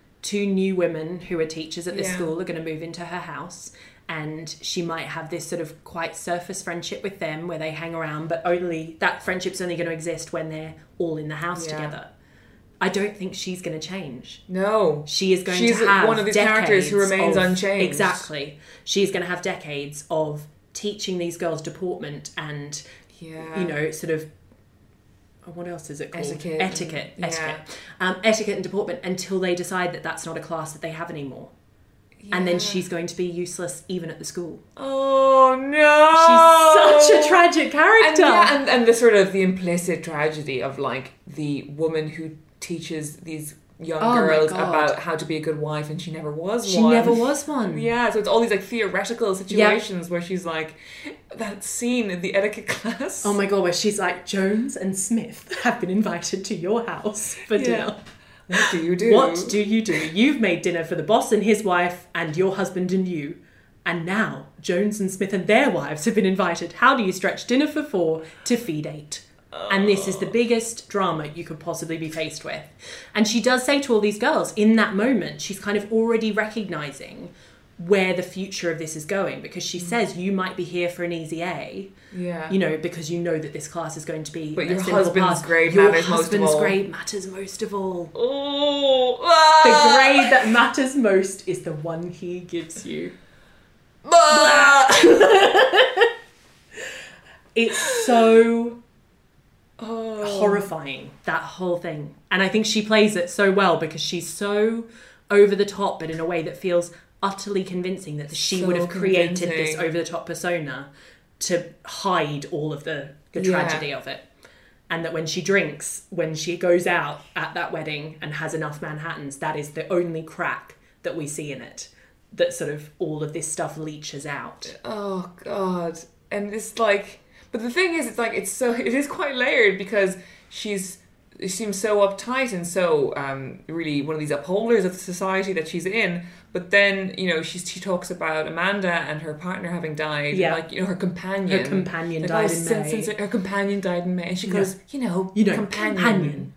[SPEAKER 3] 2 new women who are teachers at this school are going to move into her house, and she might have this sort of quite surface friendship with them where they hang around, but only that friendship's only going to exist when they're all in the house together. I don't think she's going to change.
[SPEAKER 2] No.
[SPEAKER 3] She is going to have
[SPEAKER 2] one of these characters who remains unchanged.
[SPEAKER 3] Exactly. She's going to have decades of teaching these girls deportment and, sort of... what else is it called? Etiquette. Etiquette and deportment until they decide that that's not a class that they have anymore. And then she's going to be useless even at the school.
[SPEAKER 2] Oh no!
[SPEAKER 3] She's such a tragic character.
[SPEAKER 2] And the sort of the implicit tragedy of like the woman who teaches these young girls about how to be a good wife, and she never was one.
[SPEAKER 3] She never was one.
[SPEAKER 2] Yeah, so it's all these like theoretical situations where she's like, that scene in the etiquette class.
[SPEAKER 3] Oh my god, where she's like, Jones and Smith have been invited to your house for dinner.
[SPEAKER 2] What do you do?
[SPEAKER 3] What do you do? You've made dinner for the boss and his wife and your husband and you. And now Jones and Smith and their wives have been invited. How do you stretch dinner for 4 to feed 8? And this is the biggest drama you could possibly be faced with. And she does say to all these girls, in that moment, she's kind of already recognising where the future of this is going, because she says you might be here for an easy A, because you know that this class is going to be
[SPEAKER 2] but your husband's grade matters most of all. Your
[SPEAKER 3] husband's grade matters most of all.
[SPEAKER 2] Oh,
[SPEAKER 3] the grade that matters most is the one he gives you. It's so horrifying, that whole thing. And I think she plays it so well because she's so over the top, but in a way that feels utterly convincing that she would have created this over the top persona to hide all of the tragedy of it. And that when she drinks, when she goes out at that wedding and has enough Manhattans, that is the only crack that we see in it. That sort of all of this stuff leaches out.
[SPEAKER 2] Oh, God. And it's like... But the thing is, it's like, it is quite layered because she seems so uptight and so really one of these upholders of the society that she's in. But then, you know, she talks about Amanda and her partner having died. Yeah. Like, you know, her companion.
[SPEAKER 3] Her companion died in May.
[SPEAKER 2] Since her companion died in May. And she goes, you know, companion.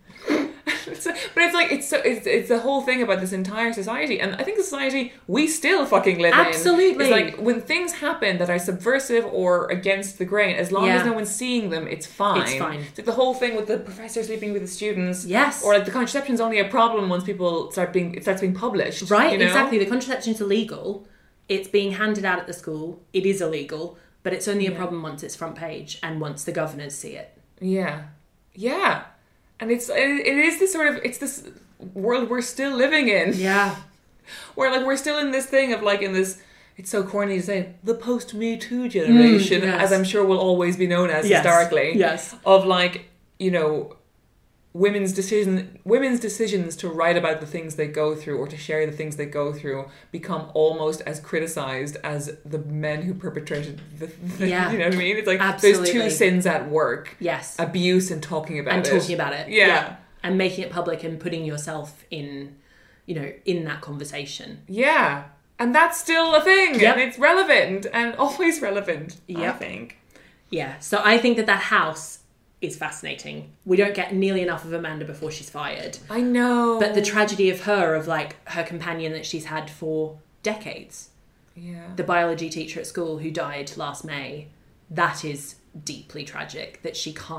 [SPEAKER 2] But it's like, it's the whole thing about this entire society. And I think the society we still fucking live in.
[SPEAKER 3] Absolutely.
[SPEAKER 2] It's like, when things happen that are subversive or against the grain, as long as no one's seeing them, it's fine.
[SPEAKER 3] It's fine.
[SPEAKER 2] It's like the whole thing with the professor sleeping with the students.
[SPEAKER 3] Yes.
[SPEAKER 2] Or like the contraception's only a problem once it starts being published.
[SPEAKER 3] Right,
[SPEAKER 2] you know?
[SPEAKER 3] Exactly. The contraception's illegal. It's being handed out at the school. It is illegal. But it's only a problem once it's front page and once the governors see it.
[SPEAKER 2] Yeah. Yeah. And it is this sort of, it's this world we're still living in.
[SPEAKER 3] Yeah.
[SPEAKER 2] Where like we're still in this thing of like in this, it's so corny to say, the post-Me Too generation, as I'm sure will always be known as historically.
[SPEAKER 3] Yes.
[SPEAKER 2] Of like, you know, women's decisions to write about the things they go through or to share the things they go through become almost as criticized as the men who perpetrated the you know what I mean? It's like
[SPEAKER 3] Absolutely.
[SPEAKER 2] There's two sins at work.
[SPEAKER 3] Yes.
[SPEAKER 2] Abuse and talking about it.
[SPEAKER 3] And talking about it.
[SPEAKER 2] Yeah.
[SPEAKER 3] And making it public and putting yourself in, you know, in that conversation.
[SPEAKER 2] Yeah. And that's still a thing.
[SPEAKER 3] Yep.
[SPEAKER 2] And it's relevant and always relevant, I think.
[SPEAKER 3] Yeah. So I think that house is fascinating. We don't get nearly enough of Amanda before she's fired.
[SPEAKER 2] I know.
[SPEAKER 3] But the tragedy of her companion that she's had for decades.
[SPEAKER 2] Yeah.
[SPEAKER 3] The biology teacher at school who died last May, that is deeply tragic. That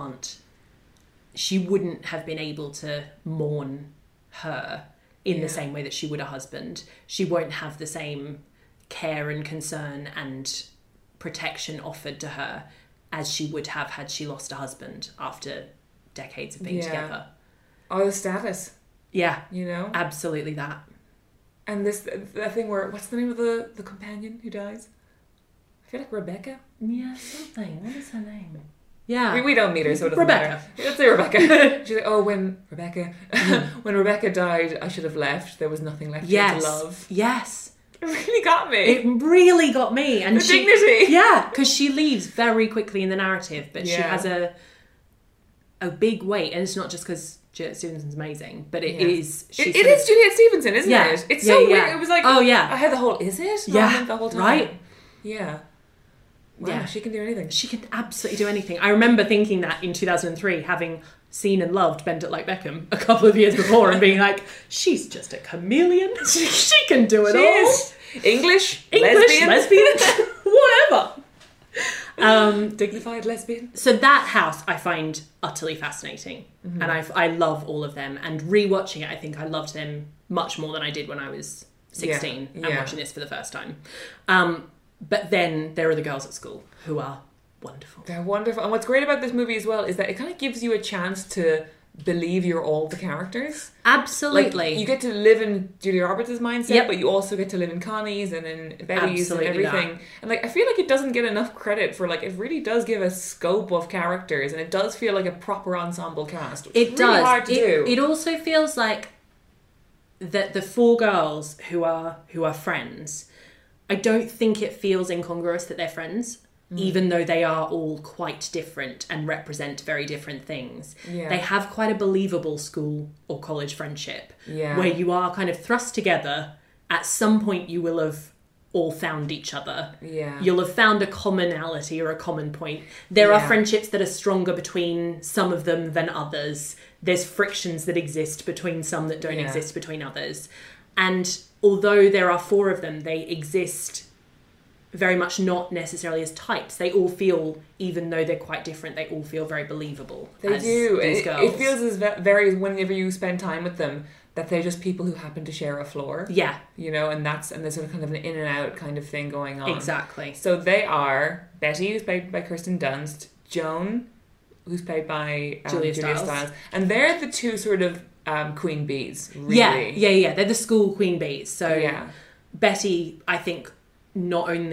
[SPEAKER 3] she wouldn't have been able to mourn her in the same way that she would a husband. She won't have the same care and concern and protection offered to her as she would have had she lost a husband after decades of being together.
[SPEAKER 2] Oh, the status.
[SPEAKER 3] Yeah.
[SPEAKER 2] You know?
[SPEAKER 3] Absolutely that.
[SPEAKER 2] And that thing where, what's the name of the companion who dies? I feel like Rebecca?
[SPEAKER 3] Yeah, something. What is her name? Yeah.
[SPEAKER 2] We don't meet her, so it doesn't
[SPEAKER 3] Rebecca.
[SPEAKER 2] matter. Let's say Rebecca. She's like, when Rebecca died, I should have left. There was nothing left here to love.
[SPEAKER 3] Yes.
[SPEAKER 2] It really got me.
[SPEAKER 3] It really got me. And
[SPEAKER 2] the dignity.
[SPEAKER 3] Yeah, because she leaves very quickly in the narrative, but she has a big weight. And it's not just because Juliet Stevenson's amazing, but it is...
[SPEAKER 2] It is Juliet Stevenson, isn't it? It's so weird. It was like...
[SPEAKER 3] Oh, yeah.
[SPEAKER 2] I had the whole... Is it?
[SPEAKER 3] Yeah.
[SPEAKER 2] The whole time.
[SPEAKER 3] Right?
[SPEAKER 2] Yeah. Wow,
[SPEAKER 3] yeah.
[SPEAKER 2] She can do anything.
[SPEAKER 3] She can absolutely do anything. I remember thinking that in 2003, having seen and loved Bend It Like Beckham a couple of years before and being like, she's just a chameleon. She can do it all.
[SPEAKER 2] Is. English,
[SPEAKER 3] lesbian, whatever.
[SPEAKER 2] Dignified lesbian.
[SPEAKER 3] So that house I find utterly fascinating. Mm-hmm. And I love all of them. And rewatching it, I think I loved them much more than I did when I was 16 and watching this for the first time. But then there are the girls at school who are wonderful.
[SPEAKER 2] They're wonderful. And what's great about this movie as well is that it kind of gives you a chance to believe you're all the characters.
[SPEAKER 3] Absolutely.
[SPEAKER 2] Like, you get to live in Julia Roberts' mindset, but you also get to live in Connie's and in Betty's and everything. That. And like, I feel like it doesn't get enough credit for, like, it really does give a scope of characters and it does feel like a proper ensemble cast. Which
[SPEAKER 3] it
[SPEAKER 2] is
[SPEAKER 3] does.
[SPEAKER 2] Really hard to do.
[SPEAKER 3] It also feels like that the four girls who are friends, I don't think it feels incongruous that they're friends, even though they are all quite different and represent very different things. Yeah. They have quite a believable school or college friendship where you are kind of thrust together. At some point you will have all found each other. Yeah. You'll have found a commonality or a common point. There are friendships that are stronger between some of them than others. There's frictions that exist between some that don't exist between others. And although there are four of them, they exist very much not necessarily as types. They all feel, even though they're quite different, they all feel very believable.
[SPEAKER 2] They do. It feels as very, whenever you spend time with them, that they're just people who happen to share a floor. Yeah. You know, and there's sort of kind of an in and out kind of thing going on.
[SPEAKER 3] Exactly.
[SPEAKER 2] So they are Betty, who's played by Kirsten Dunst, Joan, who's played by Julia Stiles. And they're the two sort of queen bees, really.
[SPEAKER 3] Yeah. They're the school queen bees. So Betty, I think, not only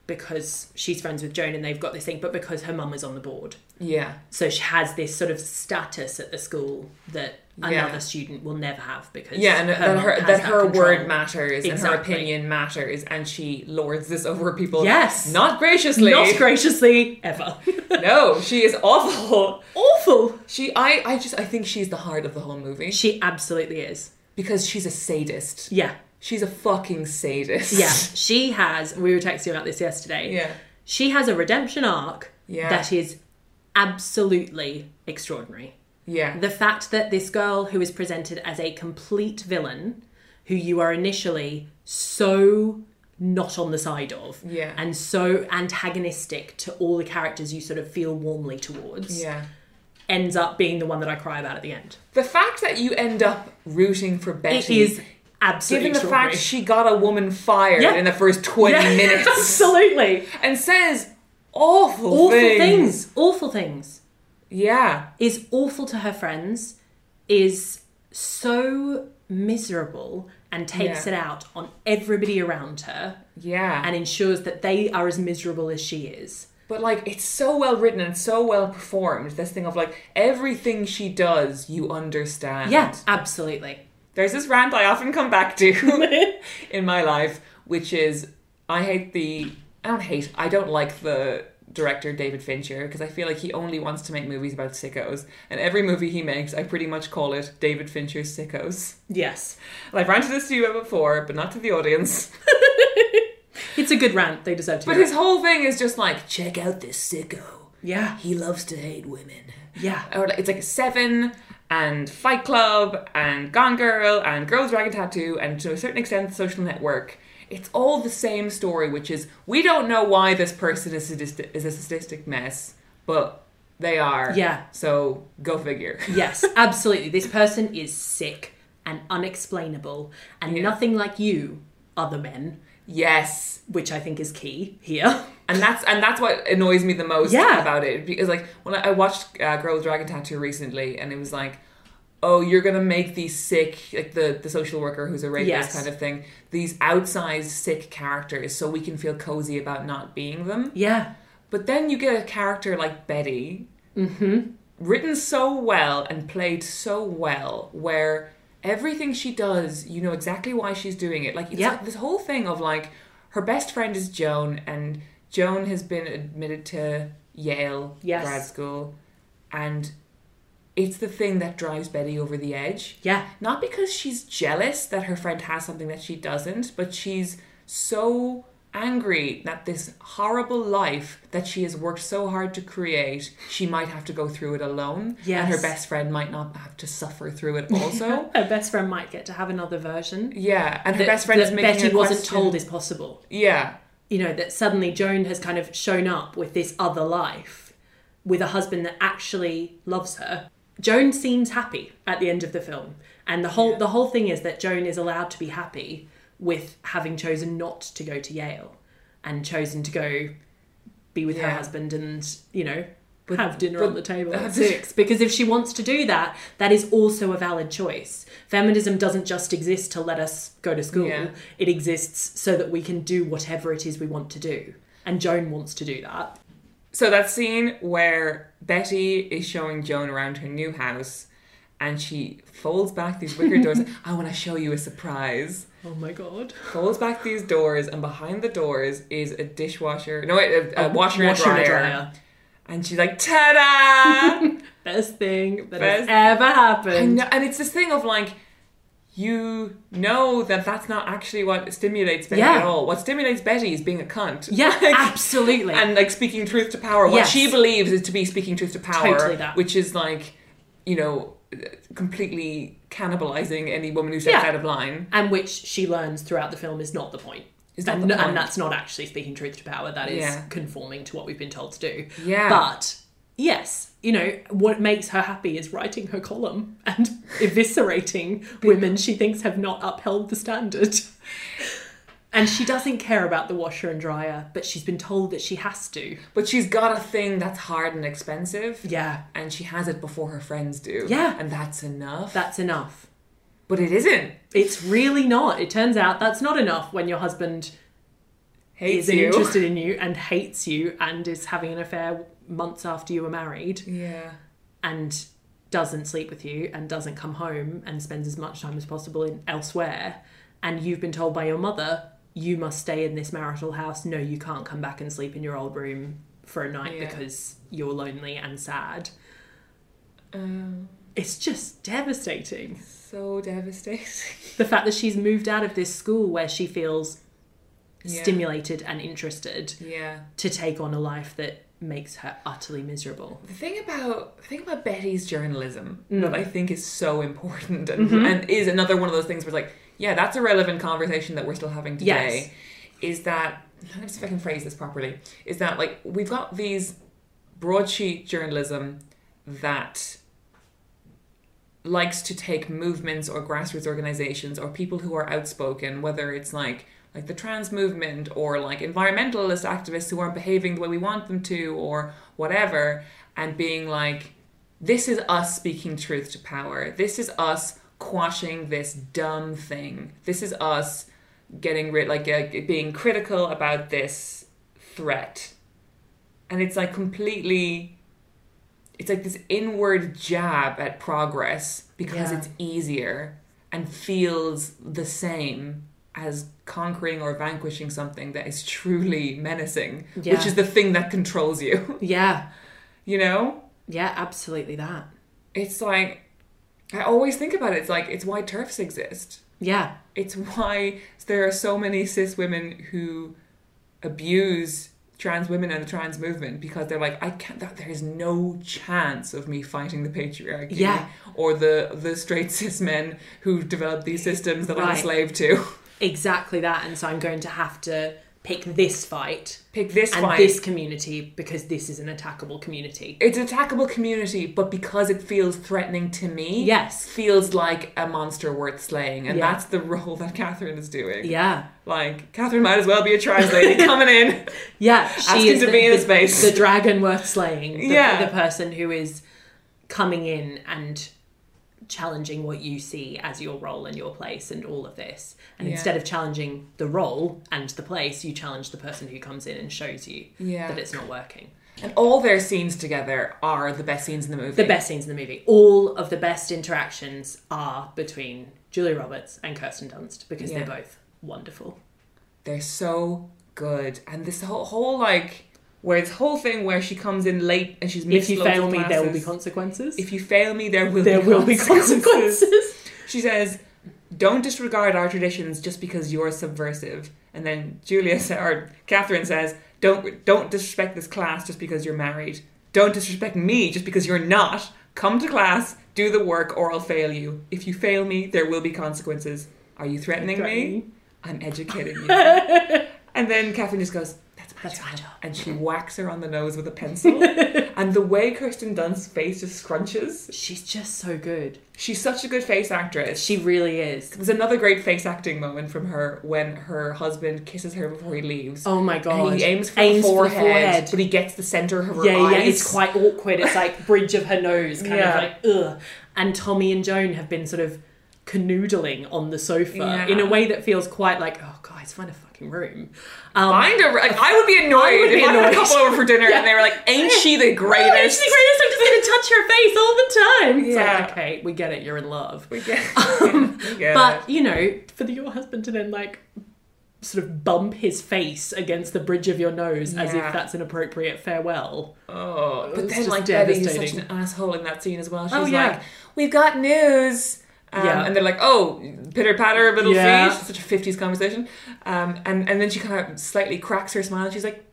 [SPEAKER 3] because she's friends with Joan and they've got this thing, but because her mum is on the board.
[SPEAKER 2] Yeah.
[SPEAKER 3] So she has this sort of status at the school that another student will never have because
[SPEAKER 2] and that her word matters and her
[SPEAKER 3] Exactly.
[SPEAKER 2] opinion matters, and she lords this over people.
[SPEAKER 3] Yes.
[SPEAKER 2] Not graciously.
[SPEAKER 3] Not graciously, ever.
[SPEAKER 2] No, she is awful.
[SPEAKER 3] Awful.
[SPEAKER 2] I think she's the heart of the whole movie.
[SPEAKER 3] She absolutely is.
[SPEAKER 2] Because she's a sadist.
[SPEAKER 3] Yeah.
[SPEAKER 2] She's a fucking sadist.
[SPEAKER 3] Yeah. She has, we were texting about this yesterday.
[SPEAKER 2] Yeah.
[SPEAKER 3] She has a redemption arc
[SPEAKER 2] Yeah.
[SPEAKER 3] that is absolutely extraordinary.
[SPEAKER 2] Yeah.
[SPEAKER 3] The fact that this girl who is presented as a complete villain, who you are initially so not on the side of,
[SPEAKER 2] Yeah.
[SPEAKER 3] and so antagonistic to all the characters you sort of feel warmly towards,
[SPEAKER 2] Yeah.
[SPEAKER 3] ends up being the one that I cry about at the end.
[SPEAKER 2] The fact that you end up rooting for Betty,
[SPEAKER 3] It is absolutely
[SPEAKER 2] given the fact
[SPEAKER 3] extraordinary.
[SPEAKER 2] she got a woman fired
[SPEAKER 3] Yeah.
[SPEAKER 2] in the first 20 minutes,
[SPEAKER 3] Absolutely.
[SPEAKER 2] and says awful things.
[SPEAKER 3] Awful things.
[SPEAKER 2] Yeah.
[SPEAKER 3] Is awful to her friends, is so miserable and takes
[SPEAKER 2] Yeah.
[SPEAKER 3] it out on everybody around her
[SPEAKER 2] Yeah.
[SPEAKER 3] and ensures that they are as miserable as she is.
[SPEAKER 2] But, like, it's so well written and so well performed. This thing of, like, everything she does, you understand.
[SPEAKER 3] Yeah, absolutely.
[SPEAKER 2] There's this rant I often come back to in my life, which is, I don't like the director David Fincher, because I feel like he only wants to make movies about sickos. And every movie he makes, I pretty much call it David Fincher's Sickos.
[SPEAKER 3] Yes.
[SPEAKER 2] And I've ranted this to you before, but not to the audience.
[SPEAKER 3] It's a good rant. They deserve to
[SPEAKER 2] But
[SPEAKER 3] hear
[SPEAKER 2] his whole thing is just like, check out this sicko.
[SPEAKER 3] Yeah.
[SPEAKER 2] He loves to hate women.
[SPEAKER 3] Yeah.
[SPEAKER 2] Or it's like Seven and Fight Club and Gone Girl and Girls Dragon Tattoo and to a certain extent Social Network. It's all the same story, which is we don't know why this person is a sadistic mess, but they are.
[SPEAKER 3] Yeah.
[SPEAKER 2] So go figure.
[SPEAKER 3] Yes, absolutely. This person is sick and unexplainable and nothing like you, other men.
[SPEAKER 2] Yes.
[SPEAKER 3] Which I think is key here.
[SPEAKER 2] And that's what annoys me the most
[SPEAKER 3] Yeah.
[SPEAKER 2] about it. Because, like, when I watched Girl with Dragon Tattoo recently, and it was like, oh, you're going to make these sick, like the social worker who's a rapist
[SPEAKER 3] Yes.
[SPEAKER 2] kind of thing, these outsized sick characters so we can feel cozy about not being them.
[SPEAKER 3] Yeah.
[SPEAKER 2] But then you get a character like Betty, written so well and played so well, where everything she does, you know exactly why she's doing it. Like, it's like this whole thing of, like, her best friend is Joan, and Joan has been admitted to Yale grad school, and it's the thing that drives Betty over the edge.
[SPEAKER 3] Yeah.
[SPEAKER 2] Not because she's jealous that her friend has something that she doesn't, but she's so angry that this horrible life that she has worked so hard to create, she might have to go through it alone.
[SPEAKER 3] Yes.
[SPEAKER 2] And her best friend might not have to suffer through it also.
[SPEAKER 3] Her best friend might get to have another version.
[SPEAKER 2] Yeah. And her best friend is making
[SPEAKER 3] Betty
[SPEAKER 2] a
[SPEAKER 3] wasn't
[SPEAKER 2] question.
[SPEAKER 3] told is possible.
[SPEAKER 2] Yeah.
[SPEAKER 3] You know, that suddenly Joan has kind of shown up with this other life, with a husband that actually loves her. Joan seems happy at the end of the film. And the whole thing is that Joan is allowed to be happy with having chosen not to go to Yale and chosen to go be with her husband and, you know, have dinner on the table at 6. Because if she wants to do that, that is also a valid choice. Feminism doesn't just exist to let us go to school.
[SPEAKER 2] Yeah.
[SPEAKER 3] It exists so that we can do whatever it is we want to do. And Joan wants to do that.
[SPEAKER 2] So that scene where Betty is showing Joan around her new house and she folds back these wicker doors. I want to show you a surprise.
[SPEAKER 3] Oh my God.
[SPEAKER 2] Folds back these doors, and behind the doors is a dishwasher. No, wait, a washer and dryer. And she's like, ta-da!
[SPEAKER 3] Best thing that has ever happened.
[SPEAKER 2] And it's this thing of, like, you know that that's not actually what stimulates Betty at all. What stimulates Betty is being a cunt.
[SPEAKER 3] Yeah,
[SPEAKER 2] like,
[SPEAKER 3] absolutely.
[SPEAKER 2] And, like, speaking truth to power. What she believes is to be speaking truth to power.
[SPEAKER 3] Totally that.
[SPEAKER 2] Which is, like, you know, completely cannibalizing any woman who steps out of line.
[SPEAKER 3] And which she learns throughout the film is not the point. And that's not actually speaking truth to power. That is conforming to what we've been told to do.
[SPEAKER 2] Yeah.
[SPEAKER 3] But, yes, you know, what makes her happy is writing her column and eviscerating women she thinks have not upheld the standard. And she doesn't care about the washer and dryer, but she's been told that she has to.
[SPEAKER 2] But she's got a thing that's hard and expensive.
[SPEAKER 3] Yeah.
[SPEAKER 2] And she has it before her friends do.
[SPEAKER 3] Yeah.
[SPEAKER 2] And that's enough.
[SPEAKER 3] That's enough.
[SPEAKER 2] But it isn't.
[SPEAKER 3] It's really not. It turns out that's not enough when your husband isn't interested in you and hates you and is having an affair months after you were married.
[SPEAKER 2] Yeah.
[SPEAKER 3] And doesn't sleep with you and doesn't come home and spends as much time as possible elsewhere. And you've been told by your mother, you must stay in this marital house. No, you can't come back and sleep in your old room for a night because you're lonely and sad. It's just devastating.
[SPEAKER 2] So devastating.
[SPEAKER 3] The fact that she's moved out of this school where she feels stimulated and interested to take on a life that makes her utterly miserable.
[SPEAKER 2] The thing about Betty's journalism that I think is so important and is another one of those things where like, yeah, that's a relevant conversation that we're still having today, is that, let me see if I can phrase this properly, is that like we've got these broadsheet journalism that likes to take movements or grassroots organizations or people who are outspoken, whether it's like the trans movement or like environmentalist activists who aren't behaving the way we want them to or whatever, and being like, this is us speaking truth to power. This is us quashing this dumb thing. This is us getting rid, being critical about this threat. And it's like completely, it's like this inward jab at progress because it's easier and feels the same as conquering or vanquishing something that is truly menacing, which is the thing that controls you.
[SPEAKER 3] Yeah.
[SPEAKER 2] You know?
[SPEAKER 3] Yeah, absolutely that.
[SPEAKER 2] It's like, I always think about it, it's like, it's why TERFs exist.
[SPEAKER 3] Yeah.
[SPEAKER 2] It's why there are so many cis women who abuse trans women and the trans movement because they're like, there is no chance of me fighting the patriarchy or the straight cis men who developed these systems that I'm a slave to.
[SPEAKER 3] Exactly that. And so I'm going to have to pick this fight.
[SPEAKER 2] And
[SPEAKER 3] this community because this is an attackable community.
[SPEAKER 2] It's an attackable community, but because it feels threatening to me, feels like a monster worth slaying. And that's the role that Catherine is doing.
[SPEAKER 3] Yeah.
[SPEAKER 2] Like, Catherine might as well be a trans lady coming in.
[SPEAKER 3] Yeah.
[SPEAKER 2] She is to be in a space.
[SPEAKER 3] The dragon worth slaying. The person who is coming in and challenging what you see as your role and your place and all of this. And instead of challenging the role and the place, you challenge the person who comes in and shows you that it's not working.
[SPEAKER 2] And all their scenes together are the best scenes in the movie.
[SPEAKER 3] The best scenes in the movie. All of the best interactions are between Julia Roberts and Kirsten Dunst because they're both wonderful.
[SPEAKER 2] They're so good. And this whole like... where this whole thing where she comes in late and she's missed
[SPEAKER 3] loads of classes. If you fail me, there will be consequences.
[SPEAKER 2] If you fail me, there will be consequences. She says, don't disregard our traditions just because you're subversive. And then Catherine says, don't disrespect this class just because you're married. Don't disrespect me just because you're not. Come to class, do the work, or I'll fail you. If you fail me, there will be consequences. Are you threatening me? I'm educating you. And then Catherine just goes, that's my job. And she whacks her on the nose with a pencil. And the way Kirsten Dunst's face just scrunches.
[SPEAKER 3] She's just so good.
[SPEAKER 2] She's such a good face actress.
[SPEAKER 3] She really is.
[SPEAKER 2] There's another great face acting moment from her when her husband kisses her before he leaves.
[SPEAKER 3] Oh my God.
[SPEAKER 2] And he aims for the forehead, but he gets the centre of her eyes.
[SPEAKER 3] Yeah, it's quite awkward. It's like bridge of her nose, kind of like, ugh. And Tommy and Joan have been sort of canoodling on the sofa in a way that feels quite like, oh guys, find a fucking room.
[SPEAKER 2] Find a like, I would be annoyed if I had a couple over for dinner and they were like, ain't she the greatest?
[SPEAKER 3] Oh, ain't she the greatest? I'm just going to touch her face all the time. It's like, okay, we get it, you're in love.
[SPEAKER 2] We get it.
[SPEAKER 3] But, you know, for your husband to then like sort of bump his face against the bridge of your nose as if that's an appropriate farewell.
[SPEAKER 2] Oh, but then like Betty is such an asshole in that scene as well. She's like, we've got news. And they're like, oh, pitter patter, little feet. Such a 50s conversation. And then she kind of slightly cracks her smile and she's like,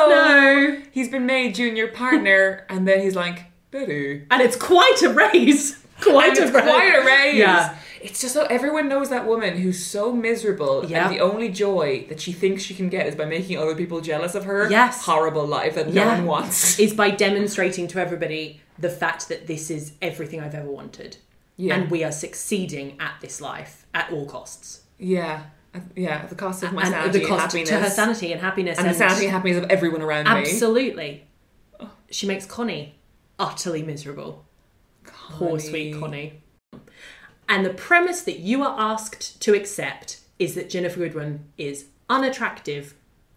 [SPEAKER 2] no, he's been made junior partner. And then he's like, Betty.
[SPEAKER 3] And it's quite a raise. Quite a raise.
[SPEAKER 2] Yeah. It's just so everyone knows that woman who's so miserable and the only joy that she thinks she can get is by making other people jealous of her horrible life that no one wants.
[SPEAKER 3] Is by demonstrating to everybody the fact that this is everything I've ever wanted. Yeah. And we are succeeding at this life at all costs.
[SPEAKER 2] Yeah. Yeah, at the cost of my sanity and happiness.
[SPEAKER 3] To her sanity and happiness.
[SPEAKER 2] And the sanity and happiness of everyone around me.
[SPEAKER 3] Absolutely. She makes Connie utterly miserable. Poor sweet Connie. And the premise that you are asked to accept is that Ginnifer Goodwin is unattractive,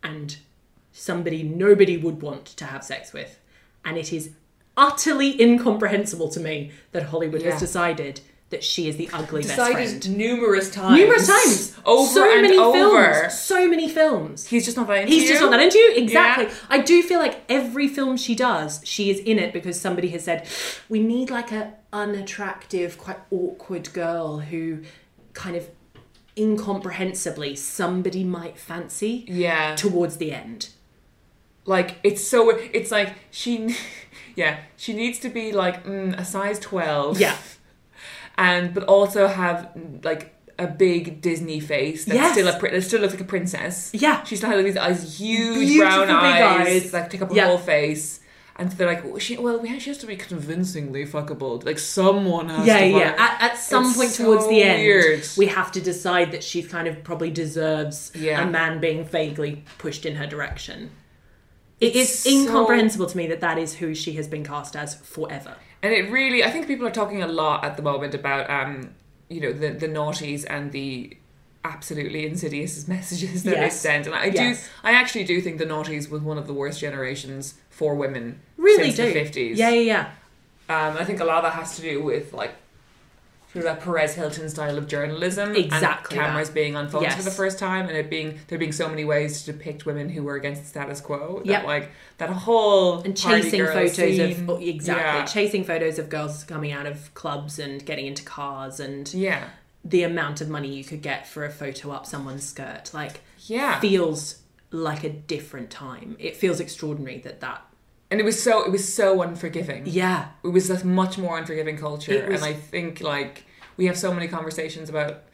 [SPEAKER 3] and somebody nobody would want to have sex with. And it is utterly incomprehensible to me that Hollywood has decided that she is the ugly best friend.
[SPEAKER 2] Numerous times.
[SPEAKER 3] Over
[SPEAKER 2] so and
[SPEAKER 3] many
[SPEAKER 2] over.
[SPEAKER 3] Films. So many films.
[SPEAKER 2] He's just not that into you?
[SPEAKER 3] He's just not that into you? Exactly.
[SPEAKER 2] Yeah.
[SPEAKER 3] I do feel like every film she does, she is in it because somebody has said, we need like a unattractive, quite awkward girl who kind of incomprehensibly somebody might fancy towards the end.
[SPEAKER 2] Like, it's like she needs to be like a size 12.
[SPEAKER 3] Yeah.
[SPEAKER 2] But also have like a big Disney face that still looks like a princess.
[SPEAKER 3] Yeah.
[SPEAKER 2] She's still these eyes, huge
[SPEAKER 3] beautiful
[SPEAKER 2] brown eyes that take up her whole face. And they're like, she has to be convincingly fuckable. Like, someone has to.
[SPEAKER 3] Yeah. At some point towards the end, we have to decide that she kind of probably deserves a man being vaguely pushed in her direction. It is incomprehensible to me that is who she has been cast as forever.
[SPEAKER 2] And it really, I think people are talking a lot at the moment about, the naughties and the absolutely insidious messages that they send. And I actually do think the naughties was one of the worst generations for women since the 50s.
[SPEAKER 3] Yeah.
[SPEAKER 2] I think a lot of that has to do with like sort of that Perez Hilton style of journalism,
[SPEAKER 3] exactly,
[SPEAKER 2] and cameras being on phones for the first time, and there being so many ways to depict women who were against the status quo.
[SPEAKER 3] Yep.
[SPEAKER 2] That whole
[SPEAKER 3] and chasing photos
[SPEAKER 2] scene.
[SPEAKER 3] Chasing photos of girls coming out of clubs and getting into cars, and the amount of money you could get for a photo up someone's skirt, feels like a different time. It feels extraordinary that.
[SPEAKER 2] And it was so unforgiving. Yeah. It was a much more unforgiving culture. And I think, like, we have so many conversations about,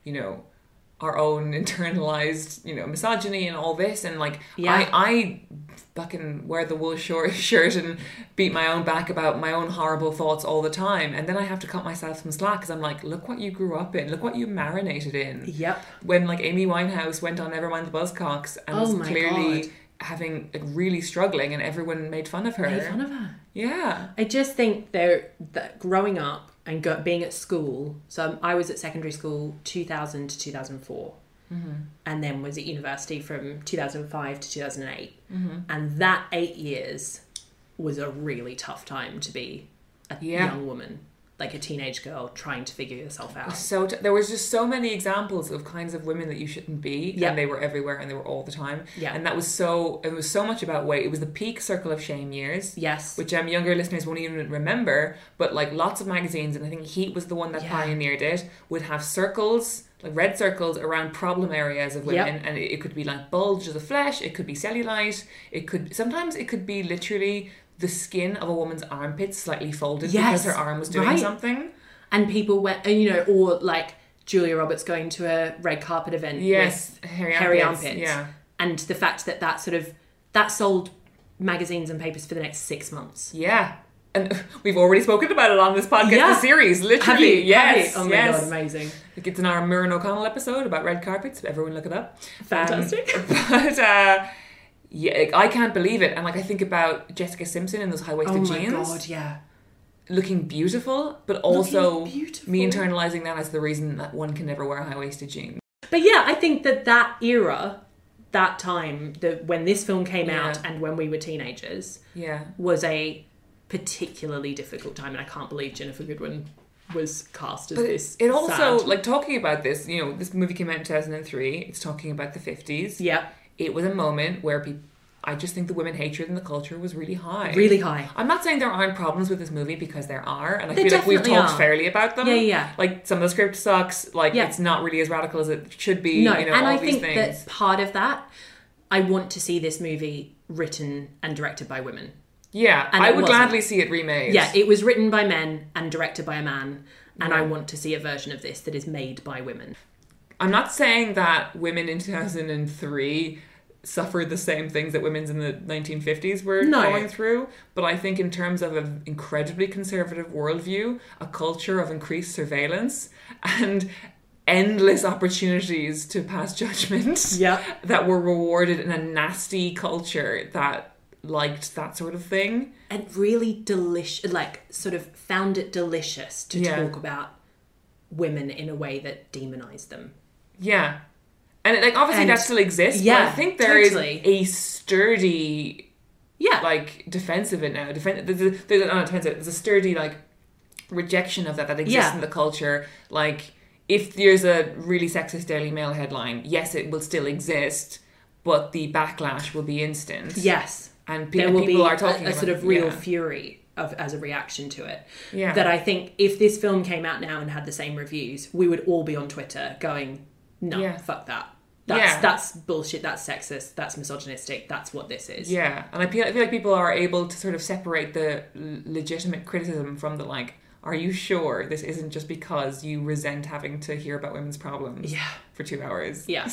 [SPEAKER 2] our own internalized, misogyny and all this. And, like, I fucking wear the wool shirt and beat my own back about my own horrible thoughts all the time. And then I have to cut myself some slack because I'm like, look what you grew up in. Look what you marinated in. Yep. When, like, Amy Winehouse went on Nevermind the Buzzcocks and was clearly... God. Having really struggling, and everyone made fun of her. Yeah.
[SPEAKER 3] I just think that growing up and being at school. So I was at secondary school 2000 to 2004, and then was at university from 2005 to 2008. And that 8 years was a really tough time to be a young woman. Like a teenage girl trying to figure yourself out.
[SPEAKER 2] So there was just so many examples of kinds of women that you shouldn't be, and they were everywhere and they were all the time. Yeah. And it was so much about weight. It was the peak circle of shame years. Yes. Which younger listeners won't even remember, but like lots of magazines, and I think Heat was the one that pioneered it, would have circles, like red circles around problem areas of women, and it could be like bulge of the flesh, it could be cellulite, sometimes it could be literally the skin of a woman's armpit slightly folded because her arm was doing something. And people went,
[SPEAKER 3] or like Julia Roberts going to a red carpet event with hairy armpits. Yeah. And the fact that sold magazines and papers for the next 6 months.
[SPEAKER 2] Yeah. And we've already spoken about it on this podcast, the series, literally.
[SPEAKER 3] Have you?
[SPEAKER 2] Yes.
[SPEAKER 3] Oh my God, amazing.
[SPEAKER 2] It's in our Myrna O'Connell episode about red carpets. Everyone look it up.
[SPEAKER 3] Fantastic.
[SPEAKER 2] Yeah, I can't believe it. And like I think about Jessica Simpson in those high-waisted jeans.
[SPEAKER 3] Oh my God, yeah.
[SPEAKER 2] Looking beautiful, but also me internalizing that as the reason that one can never wear high-waisted jeans.
[SPEAKER 3] But yeah, I think that era, that time, when this film came out and when we were teenagers, was a particularly difficult time. And I can't believe Ginnifer Goodwin was cast as this.
[SPEAKER 2] It also, like talking about this, this movie came out in 2003. It's talking about the 50s. Yeah. It was a moment where I just think the women hatred in the culture was really high.
[SPEAKER 3] Really high.
[SPEAKER 2] I'm not saying there aren't problems with this movie, because there are. And I feel like we've talked fairly about them.
[SPEAKER 3] Yeah.
[SPEAKER 2] Like, some of the script sucks. Like, it's not really as radical as it should be.
[SPEAKER 3] No,
[SPEAKER 2] and
[SPEAKER 3] all I think that part of that, I want to see this movie written and directed by women.
[SPEAKER 2] Yeah, and I would gladly see it remade.
[SPEAKER 3] Yeah, it was written by men and directed by a man. And I want to see a version of this that is made by women.
[SPEAKER 2] I'm not saying that women in 2003 suffered the same things that women in the 1950s were going through, but I think in terms of an incredibly conservative worldview, a culture of increased surveillance, and endless opportunities to pass judgment that were rewarded in a nasty culture that liked that sort of thing.
[SPEAKER 3] And really found it delicious to talk about women in a way that demonized them.
[SPEAKER 2] Yeah. And like obviously that still exists, but I think there is a sturdy like defense of it now. There's a sturdy like rejection of that exists in the culture. Like if there's a really sexist Daily Mail headline, yes, it will still exist, but the backlash will be instant.
[SPEAKER 3] Yes.
[SPEAKER 2] And
[SPEAKER 3] there will
[SPEAKER 2] people
[SPEAKER 3] be
[SPEAKER 2] are talking
[SPEAKER 3] a sort of real fury as a reaction to it.
[SPEAKER 2] Yeah.
[SPEAKER 3] That I think if this film came out now and had the same reviews, we would all be on Twitter going, no, fuck that. That's bullshit, that's sexist, that's misogynistic, that's what this is.
[SPEAKER 2] Yeah, and I feel like people are able to sort of separate the legitimate criticism from the like, are you sure this isn't just because you resent having to hear about women's problems for 2 hours?
[SPEAKER 3] Yeah.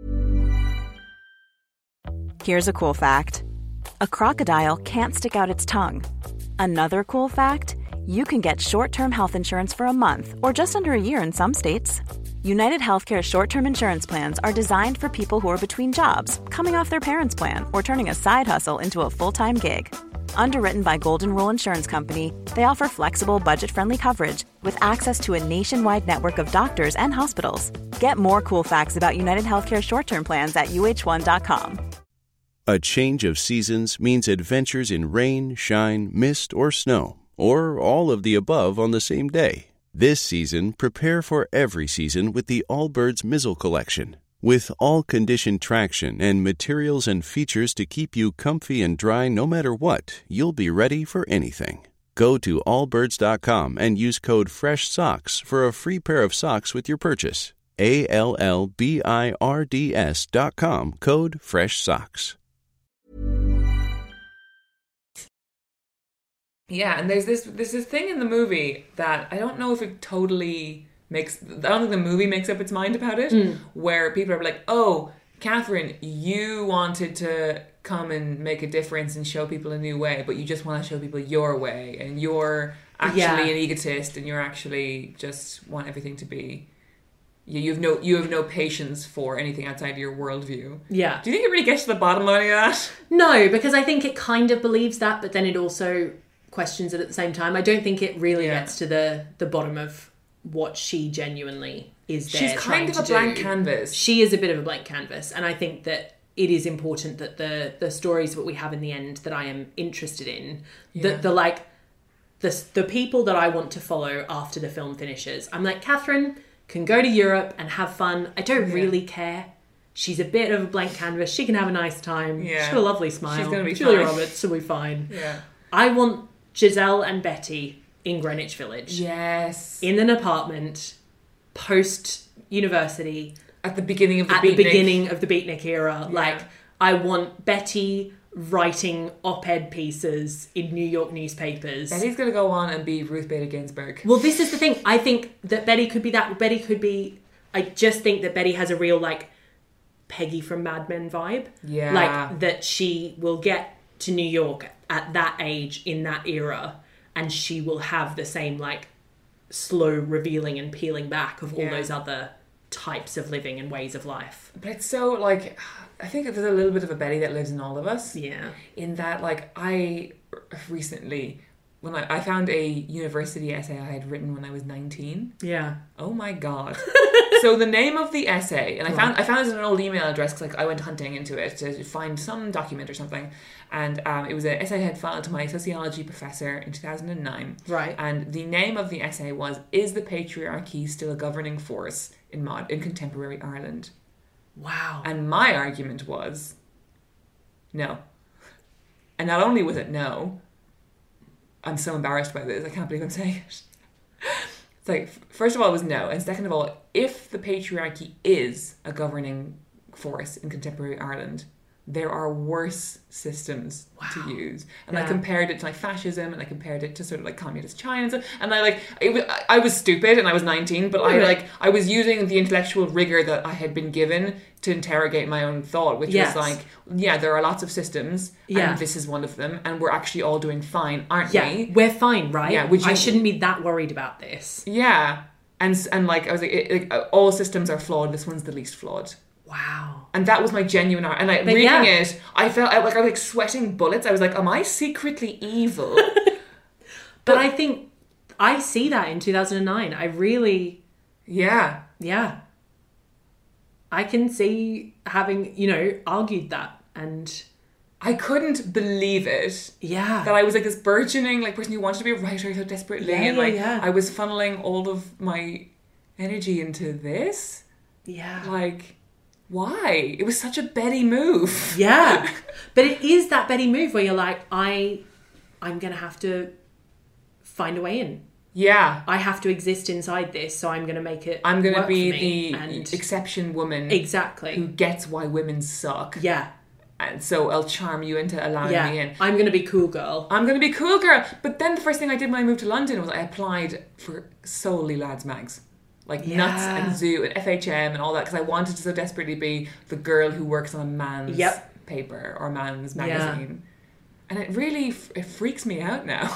[SPEAKER 4] Here's a cool fact. A crocodile can't stick out its tongue. Another cool fact, you can get short-term health insurance for a month or just under a year in some states. United Healthcare short-term insurance plans are designed for people who are between jobs, coming off their parents' plan, or turning a side hustle into a full-time gig. Underwritten by Golden Rule Insurance Company, they offer flexible, budget-friendly coverage with access to a nationwide network of doctors and hospitals. Get more cool facts about United Healthcare short-term plans at uh1.com.
[SPEAKER 5] A change of seasons means adventures in rain, shine, mist, or snow, or all of the above on the same day. This season, prepare for every season with the Allbirds Mizzle Collection. With all-condition traction and materials and features to keep you comfy and dry no matter what, you'll be ready for anything. Go to allbirds.com and use code FRESHSOCKS for a free pair of socks with your purchase. ALLBIRDS.com, code FRESHSOCKS.
[SPEAKER 2] Yeah, and there's this thing in the movie that I don't know if it totally I don't think the movie makes up its mind about it, where people are like, oh, Catherine, you wanted to come and make a difference and show people a new way, but you just want to show people your way, and you're actually an egotist, and you're actually just want everything to be... You have no patience for anything outside of your worldview. Yeah. Do you think it really gets to the bottom of any of that?
[SPEAKER 3] No, because I think it kind of believes that, but then it also questions it at the same time. I don't think it really gets to the bottom of what she genuinely is there.
[SPEAKER 2] She's kind of a blank canvas.
[SPEAKER 3] She is a bit of a blank canvas, and I think that it is important that the stories that we have in the end that I am interested in, that the people that I want to follow after the film finishes, I'm like, Catherine can go to Europe and have fun. I don't really care. She's a bit of a blank canvas. She can have a nice time. Yeah. She's got a lovely smile.
[SPEAKER 2] She's going to be
[SPEAKER 3] Julia
[SPEAKER 2] fine.
[SPEAKER 3] Roberts will be fine.
[SPEAKER 2] Yeah.
[SPEAKER 3] I want Giselle and Betty in Greenwich Village.
[SPEAKER 2] Yes.
[SPEAKER 3] In an apartment, post-university.
[SPEAKER 2] At the beginning of the Beatnik.
[SPEAKER 3] At the beginning of the Beatnik era. Yeah. Like, I want Betty writing op-ed pieces in New York newspapers.
[SPEAKER 2] Betty's going to go on and be Ruth Bader Ginsburg.
[SPEAKER 3] Well, this is the thing. I think that Betty could be that. Betty could be... I just think that Betty has a real, like, Peggy from Mad Men vibe.
[SPEAKER 2] Yeah.
[SPEAKER 3] Like, that she will get to New York at that age, in that era, and she will have the same, like, slow revealing and peeling back of all those other types of living and ways of life.
[SPEAKER 2] But it's so, like... I think there's a little bit of a Betty that lives in all of us.
[SPEAKER 3] Yeah.
[SPEAKER 2] In that, like, I recently... When I found a university essay I had written when I was 19.
[SPEAKER 3] Yeah.
[SPEAKER 2] Oh my God. So the name of the essay, and I found it in an old email address because I went hunting into it to find some document or something, and it was an essay I had filed to my sociology professor in 2009.
[SPEAKER 3] Right.
[SPEAKER 2] And the name of the essay was, "Is the patriarchy still a governing force in contemporary Ireland?"
[SPEAKER 3] Wow.
[SPEAKER 2] And my argument was, no. And not only was it no, I'm so embarrassed by this. I can't believe I'm saying it. It's like, first of all, it was no. And second of all, if the patriarchy is a governing force in contemporary Ireland, there are worse systems to use. And I compared it to like fascism, and I compared it to sort of like communist China and stuff. And I was stupid and I was 19, but I was using the intellectual rigor that I had been given to interrogate my own thought, which was like, there are lots of systems, and this is one of them, and we're actually all doing fine, aren't we?
[SPEAKER 3] We're fine, right?
[SPEAKER 2] Yeah,
[SPEAKER 3] I shouldn't be that worried about this.
[SPEAKER 2] Yeah. And like, I was like, all systems are flawed, this one's the least flawed.
[SPEAKER 3] Wow.
[SPEAKER 2] And that was my genuine art. And reading it, I felt like I was like sweating bullets. I was like, am I secretly evil?
[SPEAKER 3] but I think I see that in 2009. I really...
[SPEAKER 2] Yeah.
[SPEAKER 3] Yeah. I can see having, argued that. And
[SPEAKER 2] I couldn't believe it.
[SPEAKER 3] Yeah.
[SPEAKER 2] That I was like this burgeoning person who wanted to be a writer so desperately. I was funneling all of my energy into this.
[SPEAKER 3] Yeah.
[SPEAKER 2] Like, why? It was such a Betty move.
[SPEAKER 3] Yeah. But it is that Betty move where you're like, I'm going to have to find a way in.
[SPEAKER 2] Yeah.
[SPEAKER 3] I have to exist inside this, so I'm going to make it
[SPEAKER 2] I'm going to be
[SPEAKER 3] the
[SPEAKER 2] exception woman.
[SPEAKER 3] Exactly.
[SPEAKER 2] Who gets why women suck.
[SPEAKER 3] Yeah.
[SPEAKER 2] And so I'll charm you into allowing me in.
[SPEAKER 3] I'm going to be cool girl.
[SPEAKER 2] But then the first thing I did when I moved to London was I applied for solely lads mags. Like Nuts and Zoo and FHM and all that, because I wanted to so desperately be the girl who works on a man's paper or a man's magazine. And it really it freaks me out now.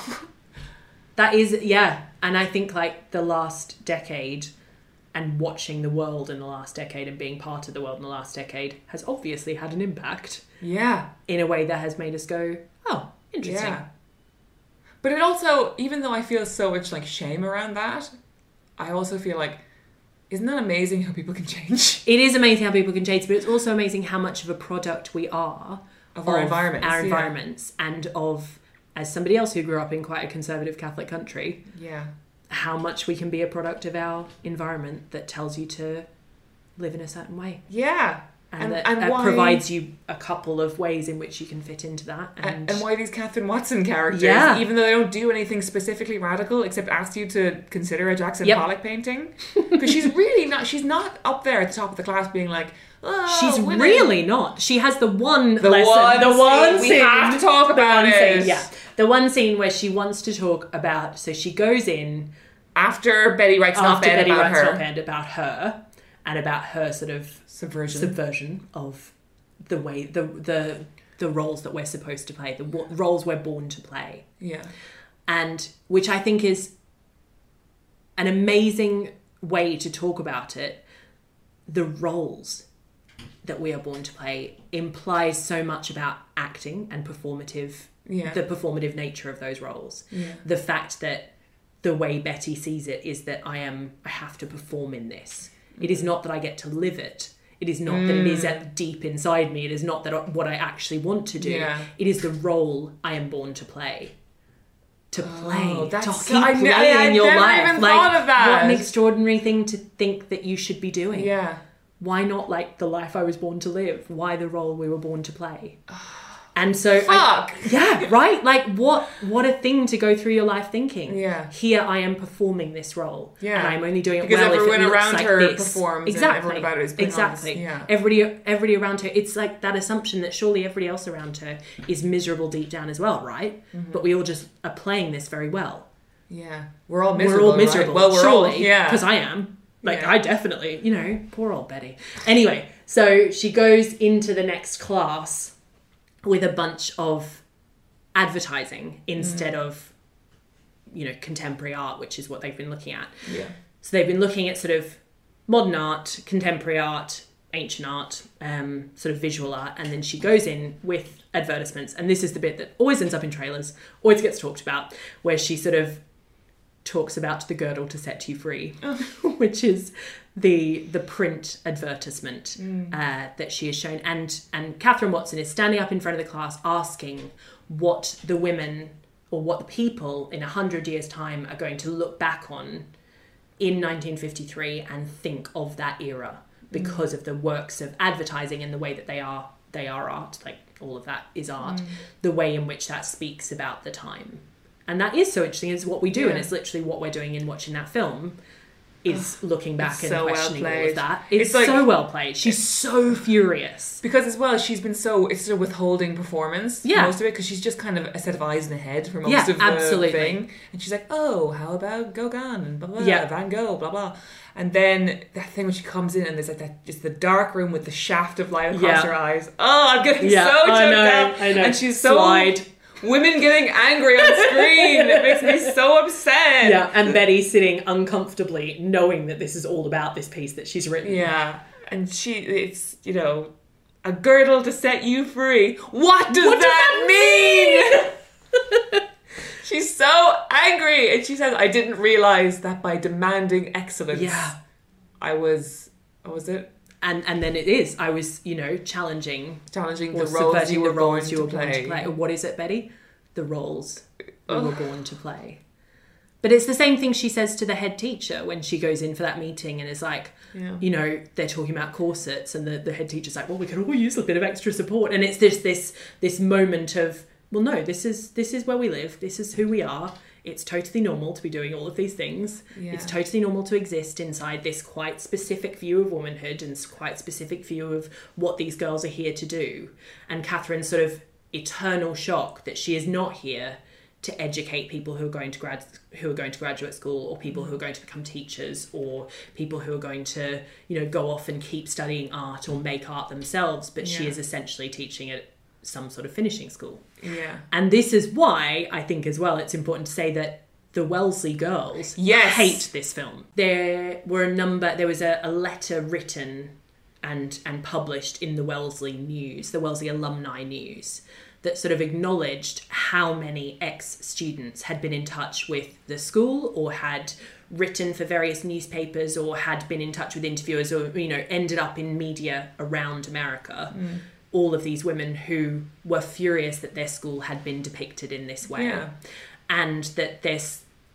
[SPEAKER 3] That is, and I think like the last decade and watching the world in the last decade and being part of the world in the last decade has obviously had an impact.
[SPEAKER 2] Yeah.
[SPEAKER 3] In a way that has made us go, oh, interesting. Yeah.
[SPEAKER 2] But it also, even though I feel so much like shame around that, I also feel like, isn't that amazing how people can change?
[SPEAKER 3] It is amazing how people can change, but it's also amazing how much of a product we are
[SPEAKER 2] of our environments.
[SPEAKER 3] Our environments and of, as somebody else who grew up in quite a conservative Catholic country, how much we can be a product of our environment that tells you to live in a certain way.
[SPEAKER 2] Yeah.
[SPEAKER 3] And that why, provides you a couple of ways in which you can fit into that.
[SPEAKER 2] And why these Catherine Watson characters, even though they don't do anything specifically radical except ask you to consider a Jackson Pollock painting. Because she's not up there at the top of the class being like, oh,
[SPEAKER 3] she's
[SPEAKER 2] women.
[SPEAKER 3] Really not. She has the one
[SPEAKER 2] scene. We have to talk about it.
[SPEAKER 3] The one scene where she wants to talk about, so she goes in
[SPEAKER 2] after Betty writes an op-ed
[SPEAKER 3] about her and about her sort of subversion of the way the roles that we're supposed to play, the roles we're born to play.
[SPEAKER 2] Yeah.
[SPEAKER 3] And which I think is an amazing way to talk about it. The roles that we are born to play implies so much about acting and the performative nature of those roles.
[SPEAKER 2] Yeah.
[SPEAKER 3] The fact that the way Betty sees it is that I have to perform in this. It is not that I get to live it. It is not that it is deep inside me. It is not that what I actually want to do. Yeah. It is the role I am born to play. To play.
[SPEAKER 2] Oh, that's
[SPEAKER 3] to keep playing in your life.
[SPEAKER 2] I never even thought of that.
[SPEAKER 3] What an extraordinary thing to think that you should be doing.
[SPEAKER 2] Yeah.
[SPEAKER 3] Why not like the life I was born to live? Why the role we were born to play? And so right? Like what a thing to go through your life thinking.
[SPEAKER 2] Yeah.
[SPEAKER 3] Here I am performing this role.
[SPEAKER 2] Yeah.
[SPEAKER 3] And I'm only doing it
[SPEAKER 2] because
[SPEAKER 3] well
[SPEAKER 2] everyone
[SPEAKER 3] if it
[SPEAKER 2] around
[SPEAKER 3] looks
[SPEAKER 2] her
[SPEAKER 3] like this.
[SPEAKER 2] Performs
[SPEAKER 3] exactly.
[SPEAKER 2] And everyone about it is
[SPEAKER 3] exactly.
[SPEAKER 2] Yeah.
[SPEAKER 3] Everybody around her, it's like that assumption that surely everybody else around her is miserable deep down as well, right? Mm-hmm. But we all just are playing this very well.
[SPEAKER 2] Yeah. We're all miserable. Right? Well, we're
[SPEAKER 3] surely,
[SPEAKER 2] all,
[SPEAKER 3] because I am. I definitely, poor old Betty. Anyway, so she goes into the next class with a bunch of advertising instead of, contemporary art, which is what they've been looking at.
[SPEAKER 2] Yeah.
[SPEAKER 3] So they've been looking at sort of modern art, contemporary art, ancient art, sort of visual art, and then she goes in with advertisements. And this is the bit that always ends up in trailers, always gets talked about, where she sort of talks about the girdle to set you free, which is the print advertisement that she has shown. And Catherine Watson is standing up in front of the class asking what the women or what the people in 100 years' time are going to look back on in 1953 and think of that era because of the works of advertising and the way that they are art, like all of that is art, the way in which that speaks about the time. And that is so interesting. It's what we do, and it's literally what we're doing in watching that film is looking back and questioning all of that. It's like, so well played. She's so furious.
[SPEAKER 2] Because as well, she's been it's a withholding performance most of it, because she's just kind of a set of eyes in the head for most of the thing. And she's like, oh, how about Gauguin and blah, blah, blah, Van Gogh, blah, blah. And then that thing when she comes in and there's like that, just the dark room with the shaft of light across her eyes. Oh, I'm getting so choked up.
[SPEAKER 3] I know.
[SPEAKER 2] And she's so... Women getting angry on screen. It makes me so upset.
[SPEAKER 3] Yeah, and Betty sitting uncomfortably knowing that this is all about this piece that she's written.
[SPEAKER 2] Yeah. And it's, a girdle to set you free. What does that mean? She's so angry. And she says, I didn't realise that by demanding excellence, I was, what was it?
[SPEAKER 3] And then it is. I was, challenging
[SPEAKER 2] the roles you were born to play.
[SPEAKER 3] What is it, Betty? The roles you were born to play. But it's the same thing she says to the head teacher when she goes in for that meeting and is like, they're talking about corsets, and the head teacher's like, well, we could all use a bit of extra support. And it's this moment of, well, no, this is where we live. This is who we are. It's totally normal to be doing all of these things. Yeah. It's totally normal to exist inside this quite specific view of womanhood and quite specific view of what these girls are here to do. And Catherine's sort of eternal shock that she is not here to educate people who are going to graduate school, or people who are going to become teachers, or people who are going to, go off and keep studying art or make art themselves. But she is essentially teaching at some sort of finishing school.
[SPEAKER 2] Yeah.
[SPEAKER 3] And this is why I think as well it's important to say that the Wellesley girls hate this film. There was a letter written and published in the Wellesley News, the Wellesley Alumni News, that sort of acknowledged how many ex-students had been in touch with the school, or had written for various newspapers, or had been in touch with interviewers, or, ended up in media around America. All of these women who were furious that their school had been depicted in this way.
[SPEAKER 2] Yeah.
[SPEAKER 3] And that their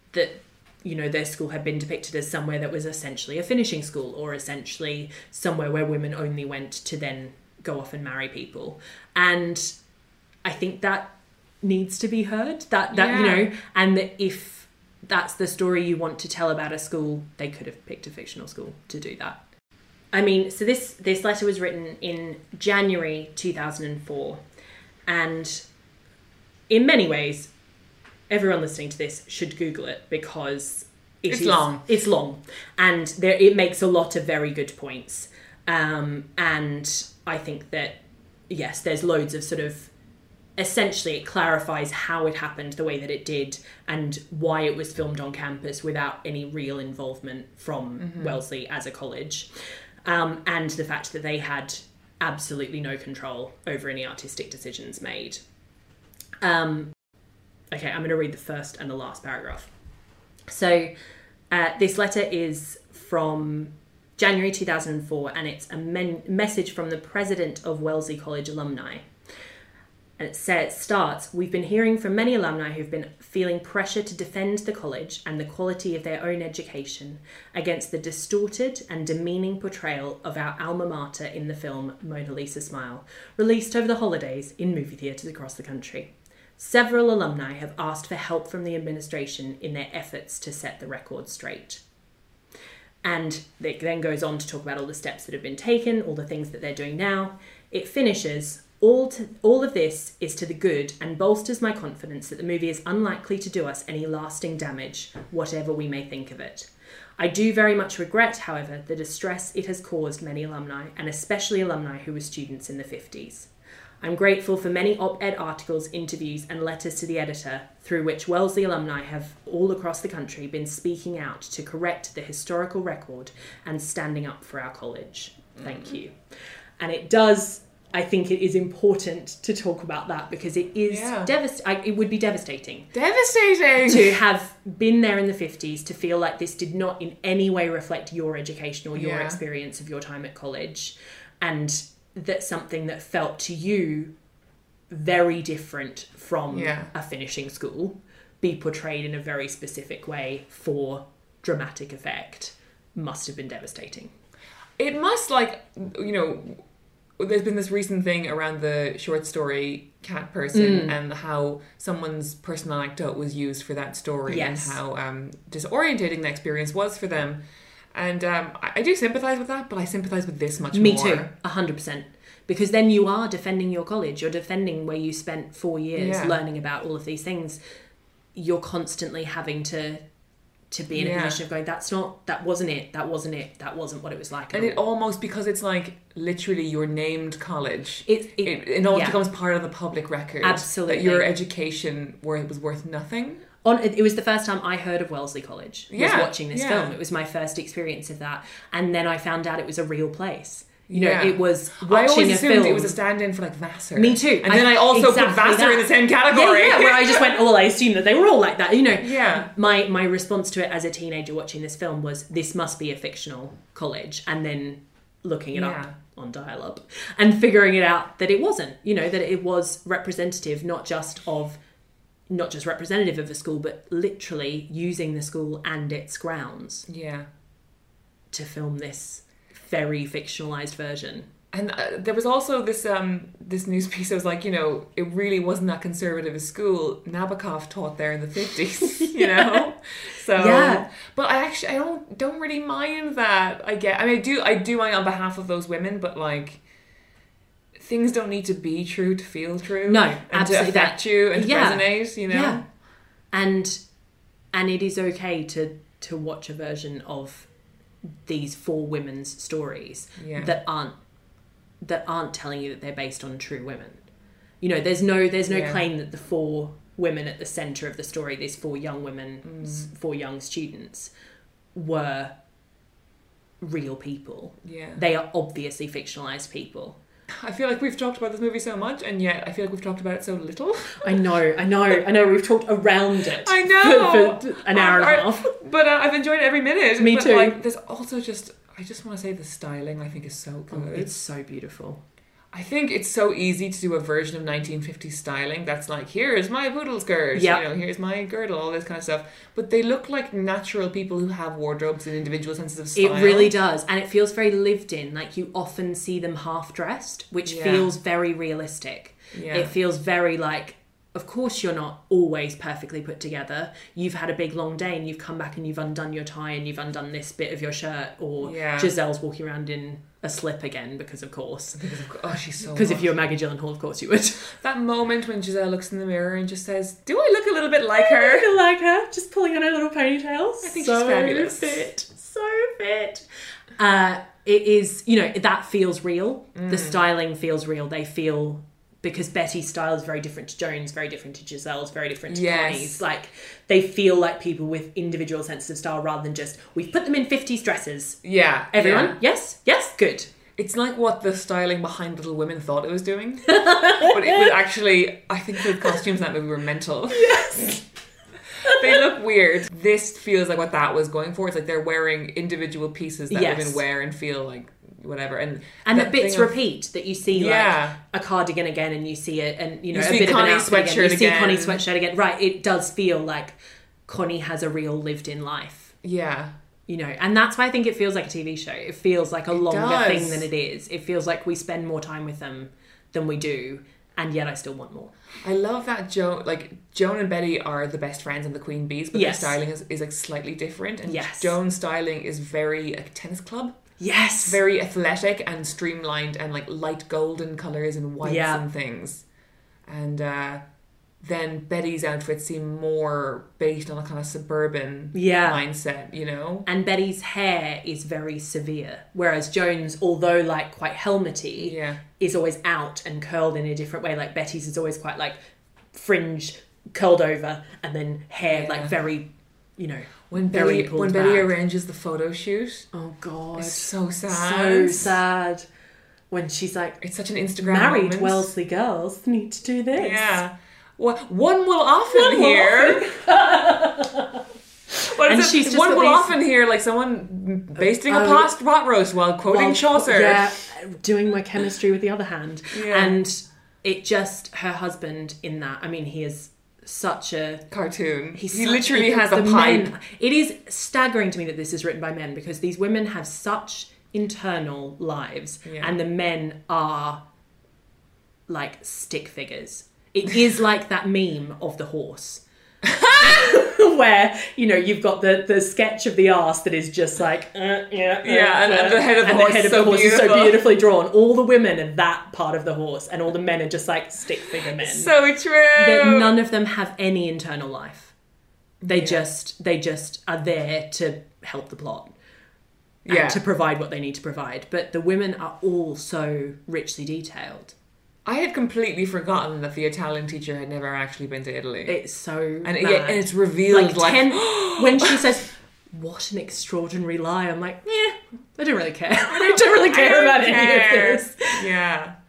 [SPEAKER 3] school had been depicted as somewhere that was essentially a finishing school, or essentially somewhere where women only went to then go off and marry people. And I think that needs to be heard. And that if that's the story you want to tell about a school, they could have picked a fictional school to do that. I mean, so this letter was written in January 2004, and in many ways, everyone listening to this should Google it, because it's long. It's long, and it makes a lot of very good points. And I think that, yes, there's loads of sort of, essentially it clarifies how it happened the way that it did, and why it was filmed on campus without any real involvement from Wellesley as a college. And the fact that they had absolutely no control over any artistic decisions made. Okay, I'm going to read the first and the last paragraph. So this letter is from January 2004, and it's a message from the president of Wellesley College alumni. And it starts, we've been hearing from many alumni who've been feeling pressure to defend the college and the quality of their own education against the distorted and demeaning portrayal of our alma mater in the film Mona Lisa Smile, released over the holidays in movie theatres across the country. Several alumni have asked for help from the administration in their efforts to set the record straight. And it then goes on to talk about all the steps that have been taken, all the things that they're doing now. It finishes, all of this is to the good and bolsters my confidence that the movie is unlikely to do us any lasting damage, whatever we may think of it. I do very much regret, however, the distress it has caused many alumni, and especially alumni who were students in the 50s. I'm grateful for many op-ed articles, interviews and letters to the editor, through which Wellesley alumni have all across the country been speaking out to correct the historical record and standing up for our college. Thank you. And it does, I think it is important to talk about that, because it is it would be devastating.
[SPEAKER 2] Devastating!
[SPEAKER 3] To have been there in the 50s, to feel like this did not in any way reflect your education or your experience of your time at college, and that something that felt to you very different from a finishing school be portrayed in a very specific way for dramatic effect must have been devastating.
[SPEAKER 2] It must, there's been this recent thing around the short story Cat Person and how someone's personal anecdote was used for that story, and how disorientating the experience was for them. And I do sympathise with that, but I sympathise with this much more.
[SPEAKER 3] Me too, 100%. Because then you are defending your college. You're defending where you spent 4 years learning about all of these things. You're constantly having to be in a position of going, that wasn't what it was like.
[SPEAKER 2] And it almost, because it's like literally your named college, it all becomes part of the public record.
[SPEAKER 3] Absolutely.
[SPEAKER 2] That your education was worth nothing.
[SPEAKER 3] It was the first time I heard of Wellesley College, was watching this film. It was my first experience of that. And then I found out it was a real place. It was watching a film. I always assumed
[SPEAKER 2] it was a stand-in for Vassar.
[SPEAKER 3] Me too.
[SPEAKER 2] And then I also put Vassar in the same category.
[SPEAKER 3] Yeah, where I just went, I assumed that they were all like that. My response to it as a teenager watching this film was, this must be a fictional college. And then looking it up on dial-up and figuring it out that it wasn't, that it was representative, not just representative of the school, but literally using the school and its grounds to film this very fictionalized version.
[SPEAKER 2] And there was also this news piece that was like, it really wasn't that conservative a school. Nabokov taught there in the 50s, So, but I don't really mind that. I do mind on behalf of those women, but like, things don't need to be true to feel true.
[SPEAKER 3] No,
[SPEAKER 2] and
[SPEAKER 3] absolutely.
[SPEAKER 2] to affect you and to resonate,
[SPEAKER 3] Yeah. And it is okay to watch a version of these 4 women's stories that aren't telling you that they're based on true women. There's no claim that the 4 women at the centre of the story, these 4 young women, 4 young students, were real people. Yeah. They are obviously fictionalised people.
[SPEAKER 2] I feel like we've talked about this movie so much, and yet I feel like we've talked about it so little.
[SPEAKER 3] I know. We've talked around it.
[SPEAKER 2] I know.
[SPEAKER 3] For an hour and a half.
[SPEAKER 2] But I've enjoyed every minute.
[SPEAKER 3] Me too.
[SPEAKER 2] Like, there's also I just want to say the styling, I think, is so good.
[SPEAKER 3] Oh, it's so beautiful.
[SPEAKER 2] I think it's so easy to do a version of 1950s styling that's like, here's my poodle skirt, here's my girdle, all this kind of stuff. But they look like natural people who have wardrobes and individual senses of style.
[SPEAKER 3] It really does. And it feels very lived in. Like, you often see them half-dressed, which feels very realistic. Yeah. It feels very like, of course you're not always perfectly put together. You've had a big long day and you've come back and you've undone your tie and you've undone this bit of your shirt, or Giselle's walking around in a slip again because of course.
[SPEAKER 2] She's so
[SPEAKER 3] Because if you're Maggie Gyllenhaal, of course you would.
[SPEAKER 2] That moment when Giselle looks in the mirror and just says, do I look a little bit like her?
[SPEAKER 3] I feel like her, just pulling on her little ponytails.
[SPEAKER 2] I think she's fabulous.
[SPEAKER 3] So fit. It is, that feels real. The styling feels real. They feel... Because Betty's style is very different to Joan's, very different to Giselle's, very different to Connie's. Like, they feel like people with individual senses of style rather than just, we've put them in 50s dresses.
[SPEAKER 2] Yeah.
[SPEAKER 3] Everyone? Yeah. Yes? Good.
[SPEAKER 2] It's like what the styling behind Little Women thought it was doing. But it was actually, I think the costumes in that movie were mental.
[SPEAKER 3] Yes.
[SPEAKER 2] They look weird. This feels like what that was going for. It's like they're wearing individual pieces that women wear and feel like whatever, and
[SPEAKER 3] the bits repeat that you see, like a cardigan again, and you see it, and a bit
[SPEAKER 2] Connie's
[SPEAKER 3] of an outfit
[SPEAKER 2] sweatshirt
[SPEAKER 3] again. You see Connie's sweatshirt again. Right, it does feel like Connie has a real lived-in life.
[SPEAKER 2] Yeah,
[SPEAKER 3] and that's why I think it feels like a TV show. It feels like a longer thing than it is. It feels like we spend more time with them than we do, and yet I still want more.
[SPEAKER 2] I love that Joan and Betty are the best friends and the queen bees, but their styling is like slightly different. And Joan's styling is very like tennis club.
[SPEAKER 3] Yes.
[SPEAKER 2] Very athletic and streamlined and like light golden colours and whites and things. And then Betty's outfits seem more based on a kind of suburban mindset,
[SPEAKER 3] And Betty's hair is very severe. Whereas Joan's, although like quite helmety, is always out and curled in a different way. Like Betty's is always quite like fringe, curled over, and then hair like very,
[SPEAKER 2] When Betty arranges the photo shoot,
[SPEAKER 3] oh god,
[SPEAKER 2] it's so sad.
[SPEAKER 3] So sad. When she's like,
[SPEAKER 2] it's such an Instagram
[SPEAKER 3] married
[SPEAKER 2] moment.
[SPEAKER 3] Wellesley girls need to do this.
[SPEAKER 2] Yeah, well, one will often hear.
[SPEAKER 3] And she's just
[SPEAKER 2] one will often hear like someone basting a pot roast while quoting Chaucer.
[SPEAKER 3] Yeah, doing my chemistry with the other hand, and it just her husband in that. I mean, he is such a
[SPEAKER 2] cartoon. He literally has a pipe.
[SPEAKER 3] It is staggering to me that this is written by men, because these women have such internal lives and the men are like stick figures. It is like that meme of the horse where you've got the sketch of the arse that is just like and
[SPEAKER 2] the head of the horse,
[SPEAKER 3] is so beautifully drawn. All the women are that part of the horse, and all the men are just like stick figure men.
[SPEAKER 2] So true.
[SPEAKER 3] That none of them have any internal life. They just are there to help the plot. And to provide what they need to provide. But the women are all so richly detailed.
[SPEAKER 2] I had completely forgotten that the Italian teacher had never actually been to Italy.
[SPEAKER 3] It's so
[SPEAKER 2] and it's revealed like
[SPEAKER 3] when she says, "What an extraordinary lie!" I'm like, I don't really care. I don't really care about any of this.
[SPEAKER 2] Yeah.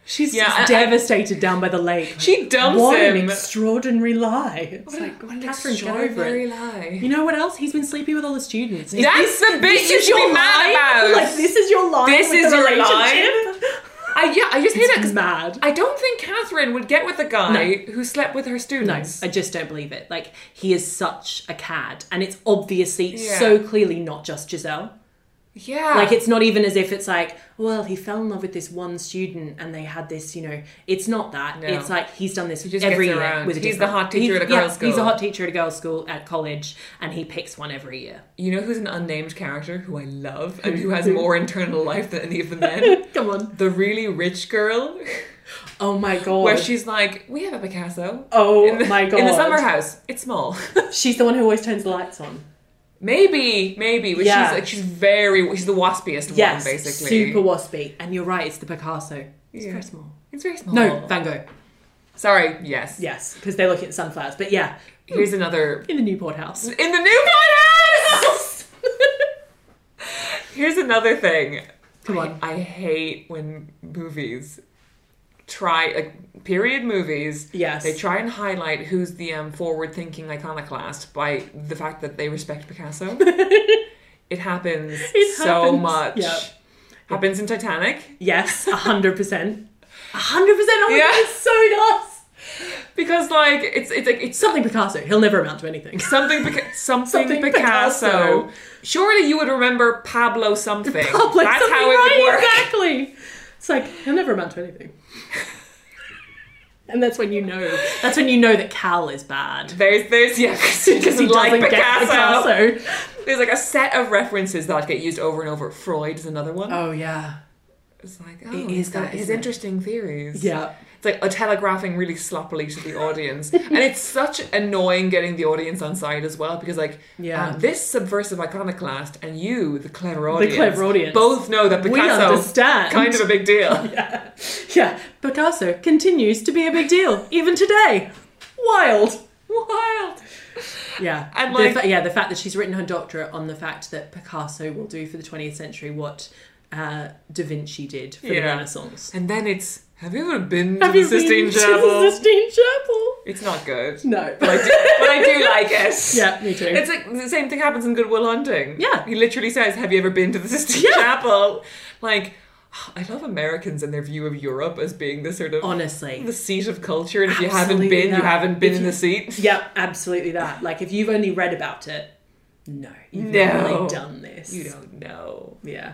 [SPEAKER 3] She's devastated down by the lake.
[SPEAKER 2] She dumps
[SPEAKER 3] what
[SPEAKER 2] him.
[SPEAKER 3] What an extraordinary lie. It's like,
[SPEAKER 2] what an
[SPEAKER 3] Catherine,
[SPEAKER 2] extraordinary lie.
[SPEAKER 3] You know what else? He's been sleeping with all the students.
[SPEAKER 2] That's the bit you should be mad about.
[SPEAKER 3] Like, this is your line.
[SPEAKER 2] This is your line. I just hate that because
[SPEAKER 3] mad.
[SPEAKER 2] I don't think Catherine would get with a guy who slept with her students.
[SPEAKER 3] No, I just don't believe it. Like, he is such a cad, and it's obviously so clearly not just Giselle.
[SPEAKER 2] Yeah.
[SPEAKER 3] Like, it's not even as if it's like, well, he fell in love with this one student and they had this, it's not that. No. It's like, he's done this every year.
[SPEAKER 2] He's the hot teacher at a girls' school.
[SPEAKER 3] He's a hot teacher at a girls' school at college, and he picks one every year.
[SPEAKER 2] You know who's an unnamed character who I love and who has more internal life than any of the men?
[SPEAKER 3] Come on.
[SPEAKER 2] The really rich girl.
[SPEAKER 3] Oh my God.
[SPEAKER 2] Where she's like, we have a Picasso.
[SPEAKER 3] Oh my God.
[SPEAKER 2] In the summer house. It's small.
[SPEAKER 3] She's the one who always turns the lights on.
[SPEAKER 2] Maybe, but she's the waspiest one, basically.
[SPEAKER 3] Super waspy. And you're right, it's the Picasso. It's very small.
[SPEAKER 2] It's very small.
[SPEAKER 3] No, Van Gogh.
[SPEAKER 2] Sorry, yes.
[SPEAKER 3] Yes, because they're looking at sunflowers. But yeah.
[SPEAKER 2] Here's another...
[SPEAKER 3] In the Newport House.
[SPEAKER 2] In the Newport House! Here's another thing.
[SPEAKER 3] Come on.
[SPEAKER 2] I hate when movies period movies,
[SPEAKER 3] yes,
[SPEAKER 2] they try and highlight who's the forward-thinking iconoclast by the fact that they respect Picasso. It happens so much.
[SPEAKER 3] Yep.
[SPEAKER 2] Happens in Titanic.
[SPEAKER 3] Yes, 100%. 100%. Oh my God, it so does.
[SPEAKER 2] Because it's
[SPEAKER 3] something Picasso. He'll never amount to anything.
[SPEAKER 2] Something Picasso. Surely you would remember Pablo something. That's how it would work.
[SPEAKER 3] Exactly. It's like, he'll never amount to anything. And that's when you know that Cal is bad.
[SPEAKER 2] There's he doesn't like Picasso. There's like a set of references that get used over and over. Freud is another one.
[SPEAKER 3] Oh yeah.
[SPEAKER 2] It's like, he's got his interesting theories.
[SPEAKER 3] Yeah.
[SPEAKER 2] It's like telegraphing really sloppily to the audience. And it's such annoying getting the audience on side as well, because this subversive iconoclast and you, the clever audience, both know that Picasso is kind of a big deal.
[SPEAKER 3] Yeah. Picasso continues to be a big deal, even today. Wild. Yeah. And the fact that she's written her doctorate on the fact that Picasso will do for the 20th century what Da Vinci did for the Renaissance.
[SPEAKER 2] And then it's, have you ever been to the Sistine Chapel? It's not good.
[SPEAKER 3] No.
[SPEAKER 2] But I do like it.
[SPEAKER 3] Yeah, me too.
[SPEAKER 2] It's like the same thing happens in Good Will Hunting.
[SPEAKER 3] Yeah.
[SPEAKER 2] He literally says, have you ever been to the Sistine Chapel? Like, I love Americans and their view of Europe as being the sort of...
[SPEAKER 3] Honestly.
[SPEAKER 2] The seat of culture. And if you haven't been, you haven't been in the seat.
[SPEAKER 3] Yeah, absolutely that. Like, if you've only read about it, no. You've not really done this.
[SPEAKER 2] You don't know.
[SPEAKER 3] Yeah.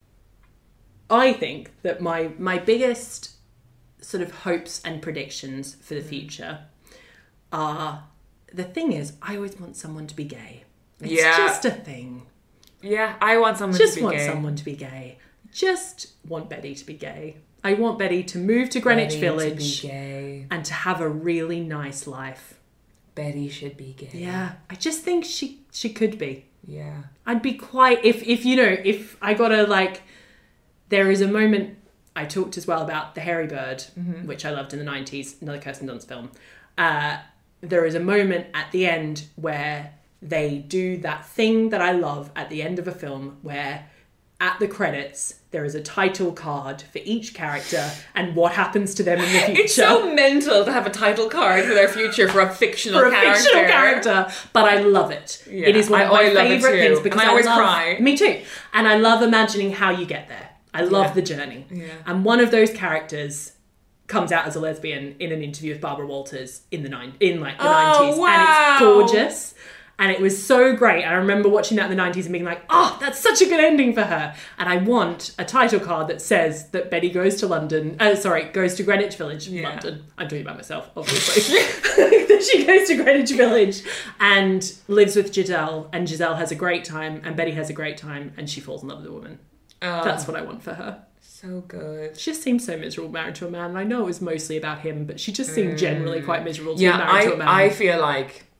[SPEAKER 3] I think that my biggest sort of hopes and predictions for the future are, the thing is, I always want someone to be gay. It's just a thing.
[SPEAKER 2] Yeah, I want someone to be gay.
[SPEAKER 3] Just want someone to be gay. Just want Betty to be gay. I want Betty to move to Greenwich Village
[SPEAKER 2] to be gay. And
[SPEAKER 3] to have a really nice life.
[SPEAKER 2] Betty should be gay.
[SPEAKER 3] Yeah, I just think she could be.
[SPEAKER 2] Yeah.
[SPEAKER 3] I'd be quite, if I gotta there is a moment, I talked as well about The Hairy Bird, which I loved in the 90s, another Kirsten Dunst film. There is a moment at the end where they do that thing that I love at the end of a film where at the credits, there is a title card for each character and what happens to them in the future.
[SPEAKER 2] It's so mental to have a title card for their future for a fictional character.
[SPEAKER 3] But I love it.
[SPEAKER 2] Yeah,
[SPEAKER 3] it is one of my favourite things because
[SPEAKER 2] I always cry.
[SPEAKER 3] Me too. And I love imagining how you get there. I love the journey.
[SPEAKER 2] Yeah.
[SPEAKER 3] And one of those characters comes out as a lesbian in an interview with Barbara Walters in the 90s.
[SPEAKER 2] Wow.
[SPEAKER 3] And it's gorgeous. And it was so great. I remember watching that in the 90s and being like, that's such a good ending for her. And I want a title card that says that Betty goes to goes to Greenwich Village, London. I'm talking about myself, obviously. That she goes to Greenwich Village and lives with Giselle. And Giselle has a great time. And Betty has a great time. And she falls in love with a woman. That's what I want for her.
[SPEAKER 2] So good.
[SPEAKER 3] She just seemed so miserable married to a man. And I know it was mostly about him, but she just seemed generally quite miserable to be married to a man.
[SPEAKER 2] I feel like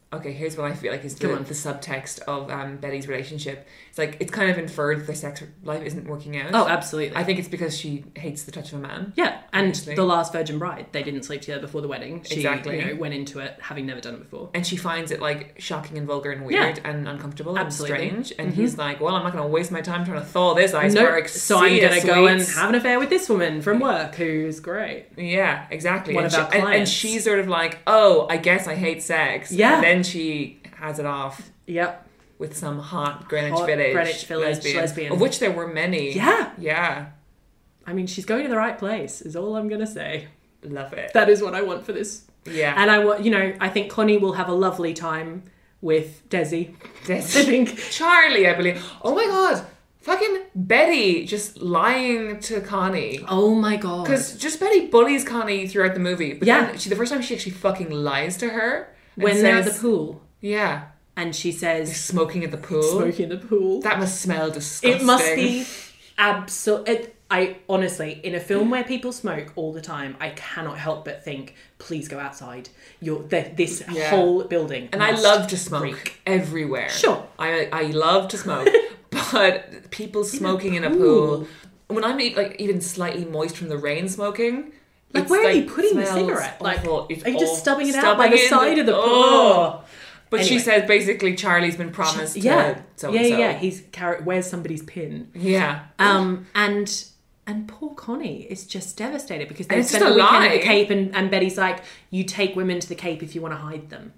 [SPEAKER 2] okay, here's what I feel like is the subtext of Betty's relationship. It's like, it's kind of inferred that their sex life isn't working out.
[SPEAKER 3] Oh, absolutely.
[SPEAKER 2] I think it's because she hates the touch of a man.
[SPEAKER 3] Yeah, and
[SPEAKER 2] obviously.
[SPEAKER 3] the last Virgin Bride, they didn't sleep together before the wedding. She,
[SPEAKER 2] exactly.
[SPEAKER 3] went into it having never done it before.
[SPEAKER 2] And she finds it, like, shocking and vulgar and weird and uncomfortable
[SPEAKER 3] absolutely.
[SPEAKER 2] and strange. And he's like, well, I'm not going to waste my time trying to thaw this iceberg.
[SPEAKER 3] Nope. So I'm going to go and have an affair with this woman from work who's great.
[SPEAKER 2] Yeah, exactly.
[SPEAKER 3] One of our clients.
[SPEAKER 2] And she's sort of like, oh, I guess I hate sex.
[SPEAKER 3] Yeah.
[SPEAKER 2] And then she has it off.
[SPEAKER 3] Yep.
[SPEAKER 2] With some hot Greenwich Village lesbian. Of which there were many.
[SPEAKER 3] Yeah.
[SPEAKER 2] Yeah.
[SPEAKER 3] I mean, she's going to the right place, is all I'm going to say.
[SPEAKER 2] Love it.
[SPEAKER 3] That is what I want for this.
[SPEAKER 2] Yeah.
[SPEAKER 3] And I want, I think Connie will have a lovely time with Desi. I think.
[SPEAKER 2] Charlie, I believe. Oh my God. Fucking Betty just lying to Connie.
[SPEAKER 3] Oh my God.
[SPEAKER 2] Because just Betty bullies Connie throughout the movie. But then the first time she actually fucking lies to her.
[SPEAKER 3] When they're at the pool.
[SPEAKER 2] Yeah.
[SPEAKER 3] And she says...
[SPEAKER 2] Smoking at the pool.
[SPEAKER 3] Smoking at the pool.
[SPEAKER 2] That must smell disgusting.
[SPEAKER 3] It must be absolute... I honestly, in a film where people smoke all the time, I cannot help but think, please go outside. This whole building.
[SPEAKER 2] And I love to smoke everywhere.
[SPEAKER 3] Sure.
[SPEAKER 2] I love to smoke. But people smoking in a pool... When I'm even slightly moist from the rain smoking...
[SPEAKER 3] Like, where are you putting the cigarette? Like,
[SPEAKER 2] are
[SPEAKER 3] you just stubbing it out by the side of the pool? Oh.
[SPEAKER 2] But anyway. She says basically Charlie's been promised to so-and-so.
[SPEAKER 3] Yeah. He's where's somebody's pin?
[SPEAKER 2] Yeah.
[SPEAKER 3] And poor Connie is just devastated because they spent
[SPEAKER 2] the
[SPEAKER 3] weekend at the Cape and Betty's like, you take women to the Cape if you want to hide them.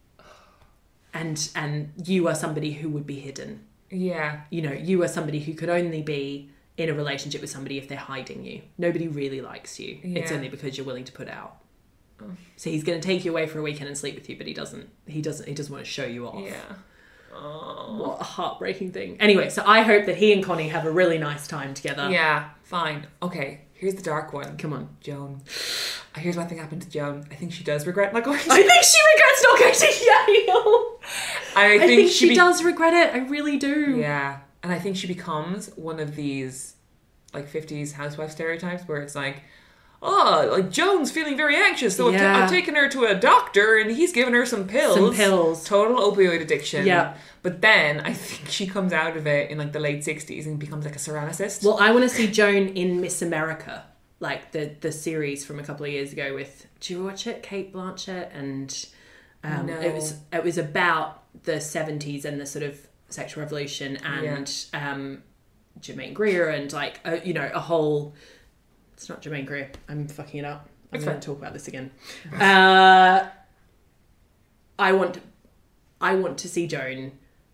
[SPEAKER 3] And you are somebody who would be hidden.
[SPEAKER 2] Yeah.
[SPEAKER 3] You are somebody who could only be in a relationship with somebody if they're hiding you. Nobody really likes you. Yeah. It's only because you're willing to put out. So he's going to take you away for a weekend and sleep with you, but he doesn't want to show you off.
[SPEAKER 2] Yeah. Oh.
[SPEAKER 3] What a heartbreaking thing. Anyway, so I hope that he and Connie have a really nice time together.
[SPEAKER 2] Yeah, fine. Okay, here's the dark one.
[SPEAKER 3] Come on.
[SPEAKER 2] Joan. Here's what I think happened to Joan. I think she does regret not going to
[SPEAKER 3] I think she regrets not going to Yale.
[SPEAKER 2] I think
[SPEAKER 3] she does regret it. I really do.
[SPEAKER 2] Yeah. And I think she becomes one of these, 50s housewife stereotypes where it's like, Joan's feeling very anxious, so I've taken her to a doctor and he's given her some pills. Total opioid addiction.
[SPEAKER 3] Yeah.
[SPEAKER 2] But then I think she comes out of it in the late 60s and becomes a ceramicist.
[SPEAKER 3] Well, I want to see Joan in Miss America, the series from a couple of years ago with, do you watch it? Kate Blanchett and
[SPEAKER 2] no.
[SPEAKER 3] It was about the 70s and the sort of sexual revolution and Jermaine Greer and a whole... It's not Jermaine Greer. I'm fucking it up. I'm going to talk about this again. I want to see Joan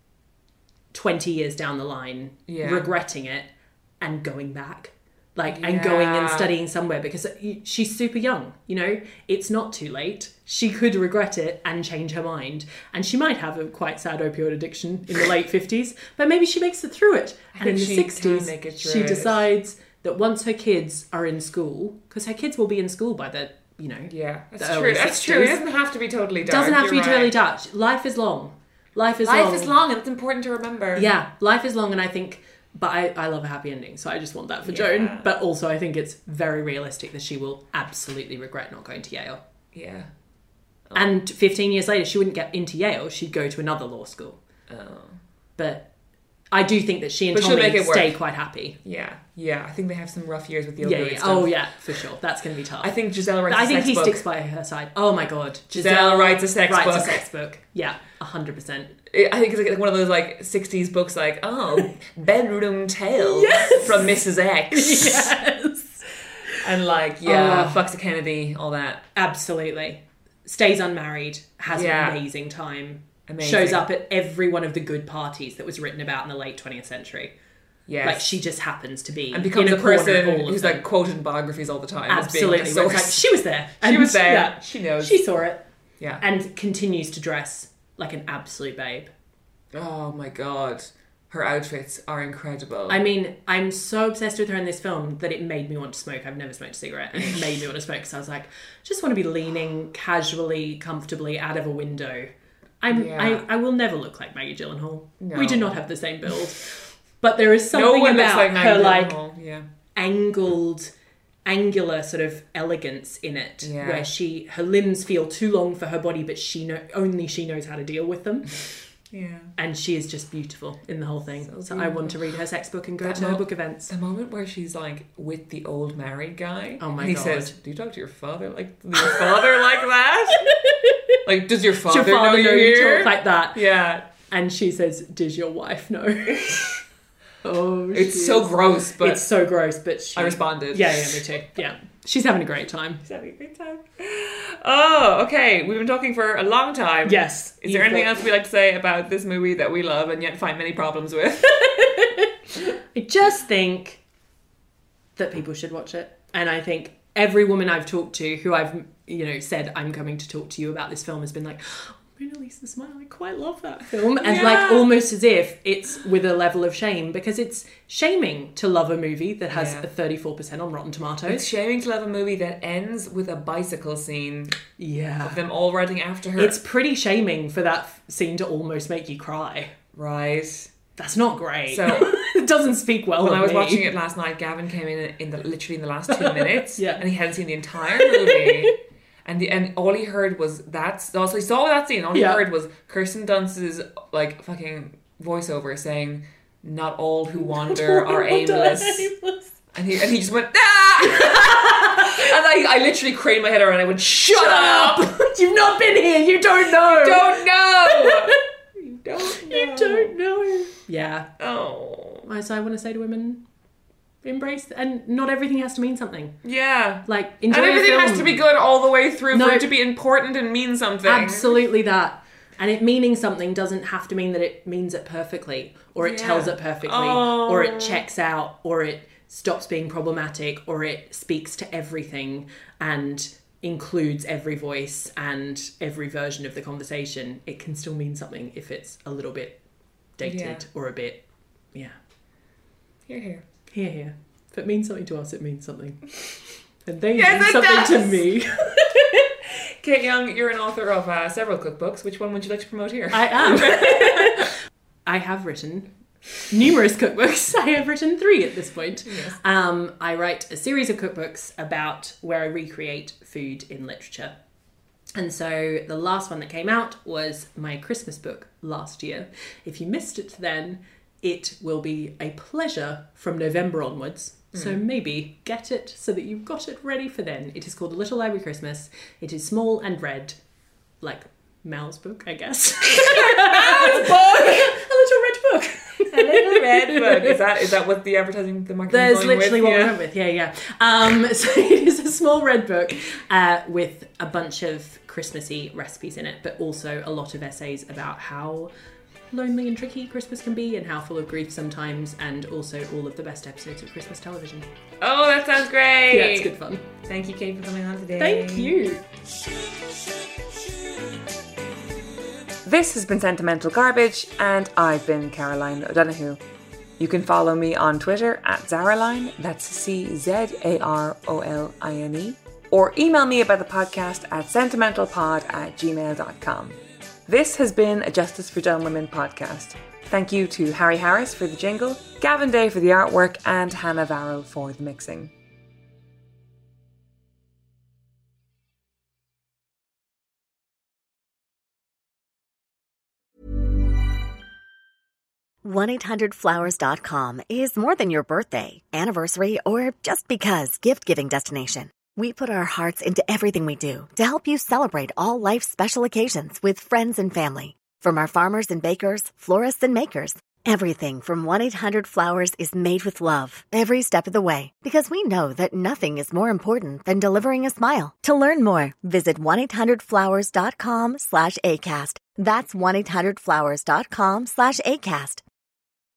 [SPEAKER 3] 20 years down the line regretting it and going back. And going and studying somewhere because she's super young, It's not too late. She could regret it and change her mind. And she might have a quite sad opioid addiction in the late 50s, but maybe she makes it through it. And in the 60s, she decides... that once her kids are in school, because her kids will be in school by the,
[SPEAKER 2] Yeah, that's true. That's true. It doesn't have to be totally dark.
[SPEAKER 3] It doesn't have to be totally dark. Life is long. Life is long,
[SPEAKER 2] and it's important to remember.
[SPEAKER 3] Yeah, life is long, and I think... But I love a happy ending, so I just want that for Joan. But also, I think it's very realistic that she will absolutely regret not going to Yale.
[SPEAKER 2] Yeah.
[SPEAKER 3] Oh. And 15 years later, she wouldn't get into Yale. She'd go to another law school.
[SPEAKER 2] Oh.
[SPEAKER 3] But... I do think that she and Tommy stay quite happy.
[SPEAKER 2] Yeah. I think they have some rough years with the opioid stuff.
[SPEAKER 3] Oh, yeah, for sure. That's going to be tough.
[SPEAKER 2] I think Giselle writes a sex book. I think
[SPEAKER 3] he sticks by her side. Oh, my God.
[SPEAKER 2] Giselle writes a sex
[SPEAKER 3] book. Yeah, 100%.
[SPEAKER 2] I think it's one of those 60s books bedroom tales from Mrs. X.
[SPEAKER 3] Yes.
[SPEAKER 2] And fucks a Kennedy, all that.
[SPEAKER 3] Absolutely. Stays unmarried, has an amazing time. Amazing. Shows up at every one of the good parties that was written about in the late 20th century.
[SPEAKER 2] Yes.
[SPEAKER 3] She just happens to be
[SPEAKER 2] and becomes a person who's quoted in biographies all the time.
[SPEAKER 3] Absolutely.
[SPEAKER 2] As being
[SPEAKER 3] she was there.
[SPEAKER 2] She was there. Yeah. She knows.
[SPEAKER 3] She saw it.
[SPEAKER 2] Yeah.
[SPEAKER 3] And continues to dress like an absolute babe.
[SPEAKER 2] Oh my God. Her outfits are incredible.
[SPEAKER 3] I mean, I'm so obsessed with her in this film that it made me want to smoke. I've never smoked a cigarette, and it made me want to smoke because I was like, just want to be leaning casually, comfortably out of a window. I will never look like Maggie Gyllenhaal. No. We do not have the same build. But there is something about her angled angular sort of elegance in it, where her limbs feel too long for her body, but only she knows how to deal with them.
[SPEAKER 2] Yeah.
[SPEAKER 3] And she is just beautiful in the whole thing. So I want to read her sex book and go to her book events.
[SPEAKER 2] The moment where she's like with the old married guy.
[SPEAKER 3] Oh my
[SPEAKER 2] God. He
[SPEAKER 3] God.
[SPEAKER 2] says, do you talk to your father like that? Like, does your father know you're
[SPEAKER 3] you
[SPEAKER 2] here?
[SPEAKER 3] talk like that?
[SPEAKER 2] Yeah.
[SPEAKER 3] And she says, does your wife know?
[SPEAKER 2] It's so gross, but...
[SPEAKER 3] It's so gross, but
[SPEAKER 2] I responded.
[SPEAKER 3] Yeah, me too. Yeah. She's having a great time.
[SPEAKER 2] Oh, okay. We've been talking for a long time.
[SPEAKER 3] Yes.
[SPEAKER 2] Is there anything else we'd like to say about this movie that we love and yet find many problems with?
[SPEAKER 3] I just think that people should watch it. And I think every woman I've talked to who I've, said I'm coming to talk to you about this film has been like, Mona Lisa Smile, I quite love that film. And like almost as if it's with a level of shame, because it's shaming to love a movie that has a 34% on Rotten Tomatoes.
[SPEAKER 2] It's shaming to love a movie that ends with a bicycle scene.
[SPEAKER 3] Yeah.
[SPEAKER 2] Of them all riding after her.
[SPEAKER 3] It's pretty shaming for that scene to almost make you cry.
[SPEAKER 2] Right.
[SPEAKER 3] That's not great.
[SPEAKER 2] So
[SPEAKER 3] it doesn't speak well
[SPEAKER 2] when
[SPEAKER 3] of
[SPEAKER 2] I was
[SPEAKER 3] me.
[SPEAKER 2] watching it last night, Gavin came in literally in the last 2 minutes.
[SPEAKER 3] Yeah.
[SPEAKER 2] And he hadn't seen the entire movie. And all he heard was that. So he saw that scene. All he heard was Kirsten Dunst's like fucking voiceover saying, "Not all who wander are aimless." And he just went, "Ah!" And I literally craned my head around and I went, "Shut up!
[SPEAKER 3] You've not been here. You don't know.
[SPEAKER 2] You don't know.
[SPEAKER 3] You don't know." Yeah.
[SPEAKER 2] Oh.
[SPEAKER 3] So I want to say to women, embrace, and not everything has to mean something.
[SPEAKER 2] Yeah.
[SPEAKER 3] Like, enjoy
[SPEAKER 2] and everything
[SPEAKER 3] a film.
[SPEAKER 2] has to be good all the way through for it to be important and mean something.
[SPEAKER 3] Absolutely that. And it meaning something doesn't have to mean that it means it perfectly, or it tells it perfectly, or it checks out, or it stops being problematic, or it speaks to everything and includes every voice and every version of the conversation. It can still mean something if it's a little bit dated or a bit,
[SPEAKER 2] Here.
[SPEAKER 3] Here. If it means something to us, it means something. And they mean something to me.
[SPEAKER 2] Kate Young, you're an author of several cookbooks. Which one would you like to promote here?
[SPEAKER 3] I am. I have written numerous cookbooks. I have written 3 at this point.
[SPEAKER 2] Yes.
[SPEAKER 3] I write a series of cookbooks about where I recreate food in literature. And so the last one that came out was my Christmas book last year. If you missed it then, it will be a pleasure from November onwards. So maybe get it so that you've got it ready for then. It is called A Little Library Christmas. It is small and red, like Mal's book, I guess.
[SPEAKER 2] Mal's book!
[SPEAKER 3] A little red book.
[SPEAKER 2] A little red book. Is that what the advertising, the marketing
[SPEAKER 3] There's
[SPEAKER 2] going
[SPEAKER 3] literally
[SPEAKER 2] with?
[SPEAKER 3] what we went with. Yeah. So it is a small red book with a bunch of Christmassy recipes in it, but also a lot of essays about how lonely and tricky Christmas can be and how full of grief sometimes, and also all of the best episodes of Christmas television.
[SPEAKER 2] Oh, that sounds great.
[SPEAKER 3] Yeah, it's good fun.
[SPEAKER 2] Thank you, Kate, for coming on today.
[SPEAKER 3] Thank you.
[SPEAKER 2] This has been Sentimental Garbage, and I've been Caroline O'Donoghue. You can follow me on Twitter at Zaraline, that's CZAROLINE, or email me about the podcast at sentimentalpod@gmail.com. This has been a Justice for Dumb Women podcast. Thank you to Harry Harris for the jingle, Gavin Day for the artwork, and Hannah Varro for the mixing.
[SPEAKER 1] $1-800-Flowers.com is more than your birthday, anniversary, or just because gift-giving destination. We put our hearts into everything we do to help you celebrate all life's special occasions with friends and family. From our farmers and bakers, florists and makers, everything from 1-800-Flowers is made with love every step of the way, because we know that nothing is more important than delivering a smile. To learn more, visit 1-800-Flowers.com/ACAST. That's 1-800-Flowers.com/ACAST.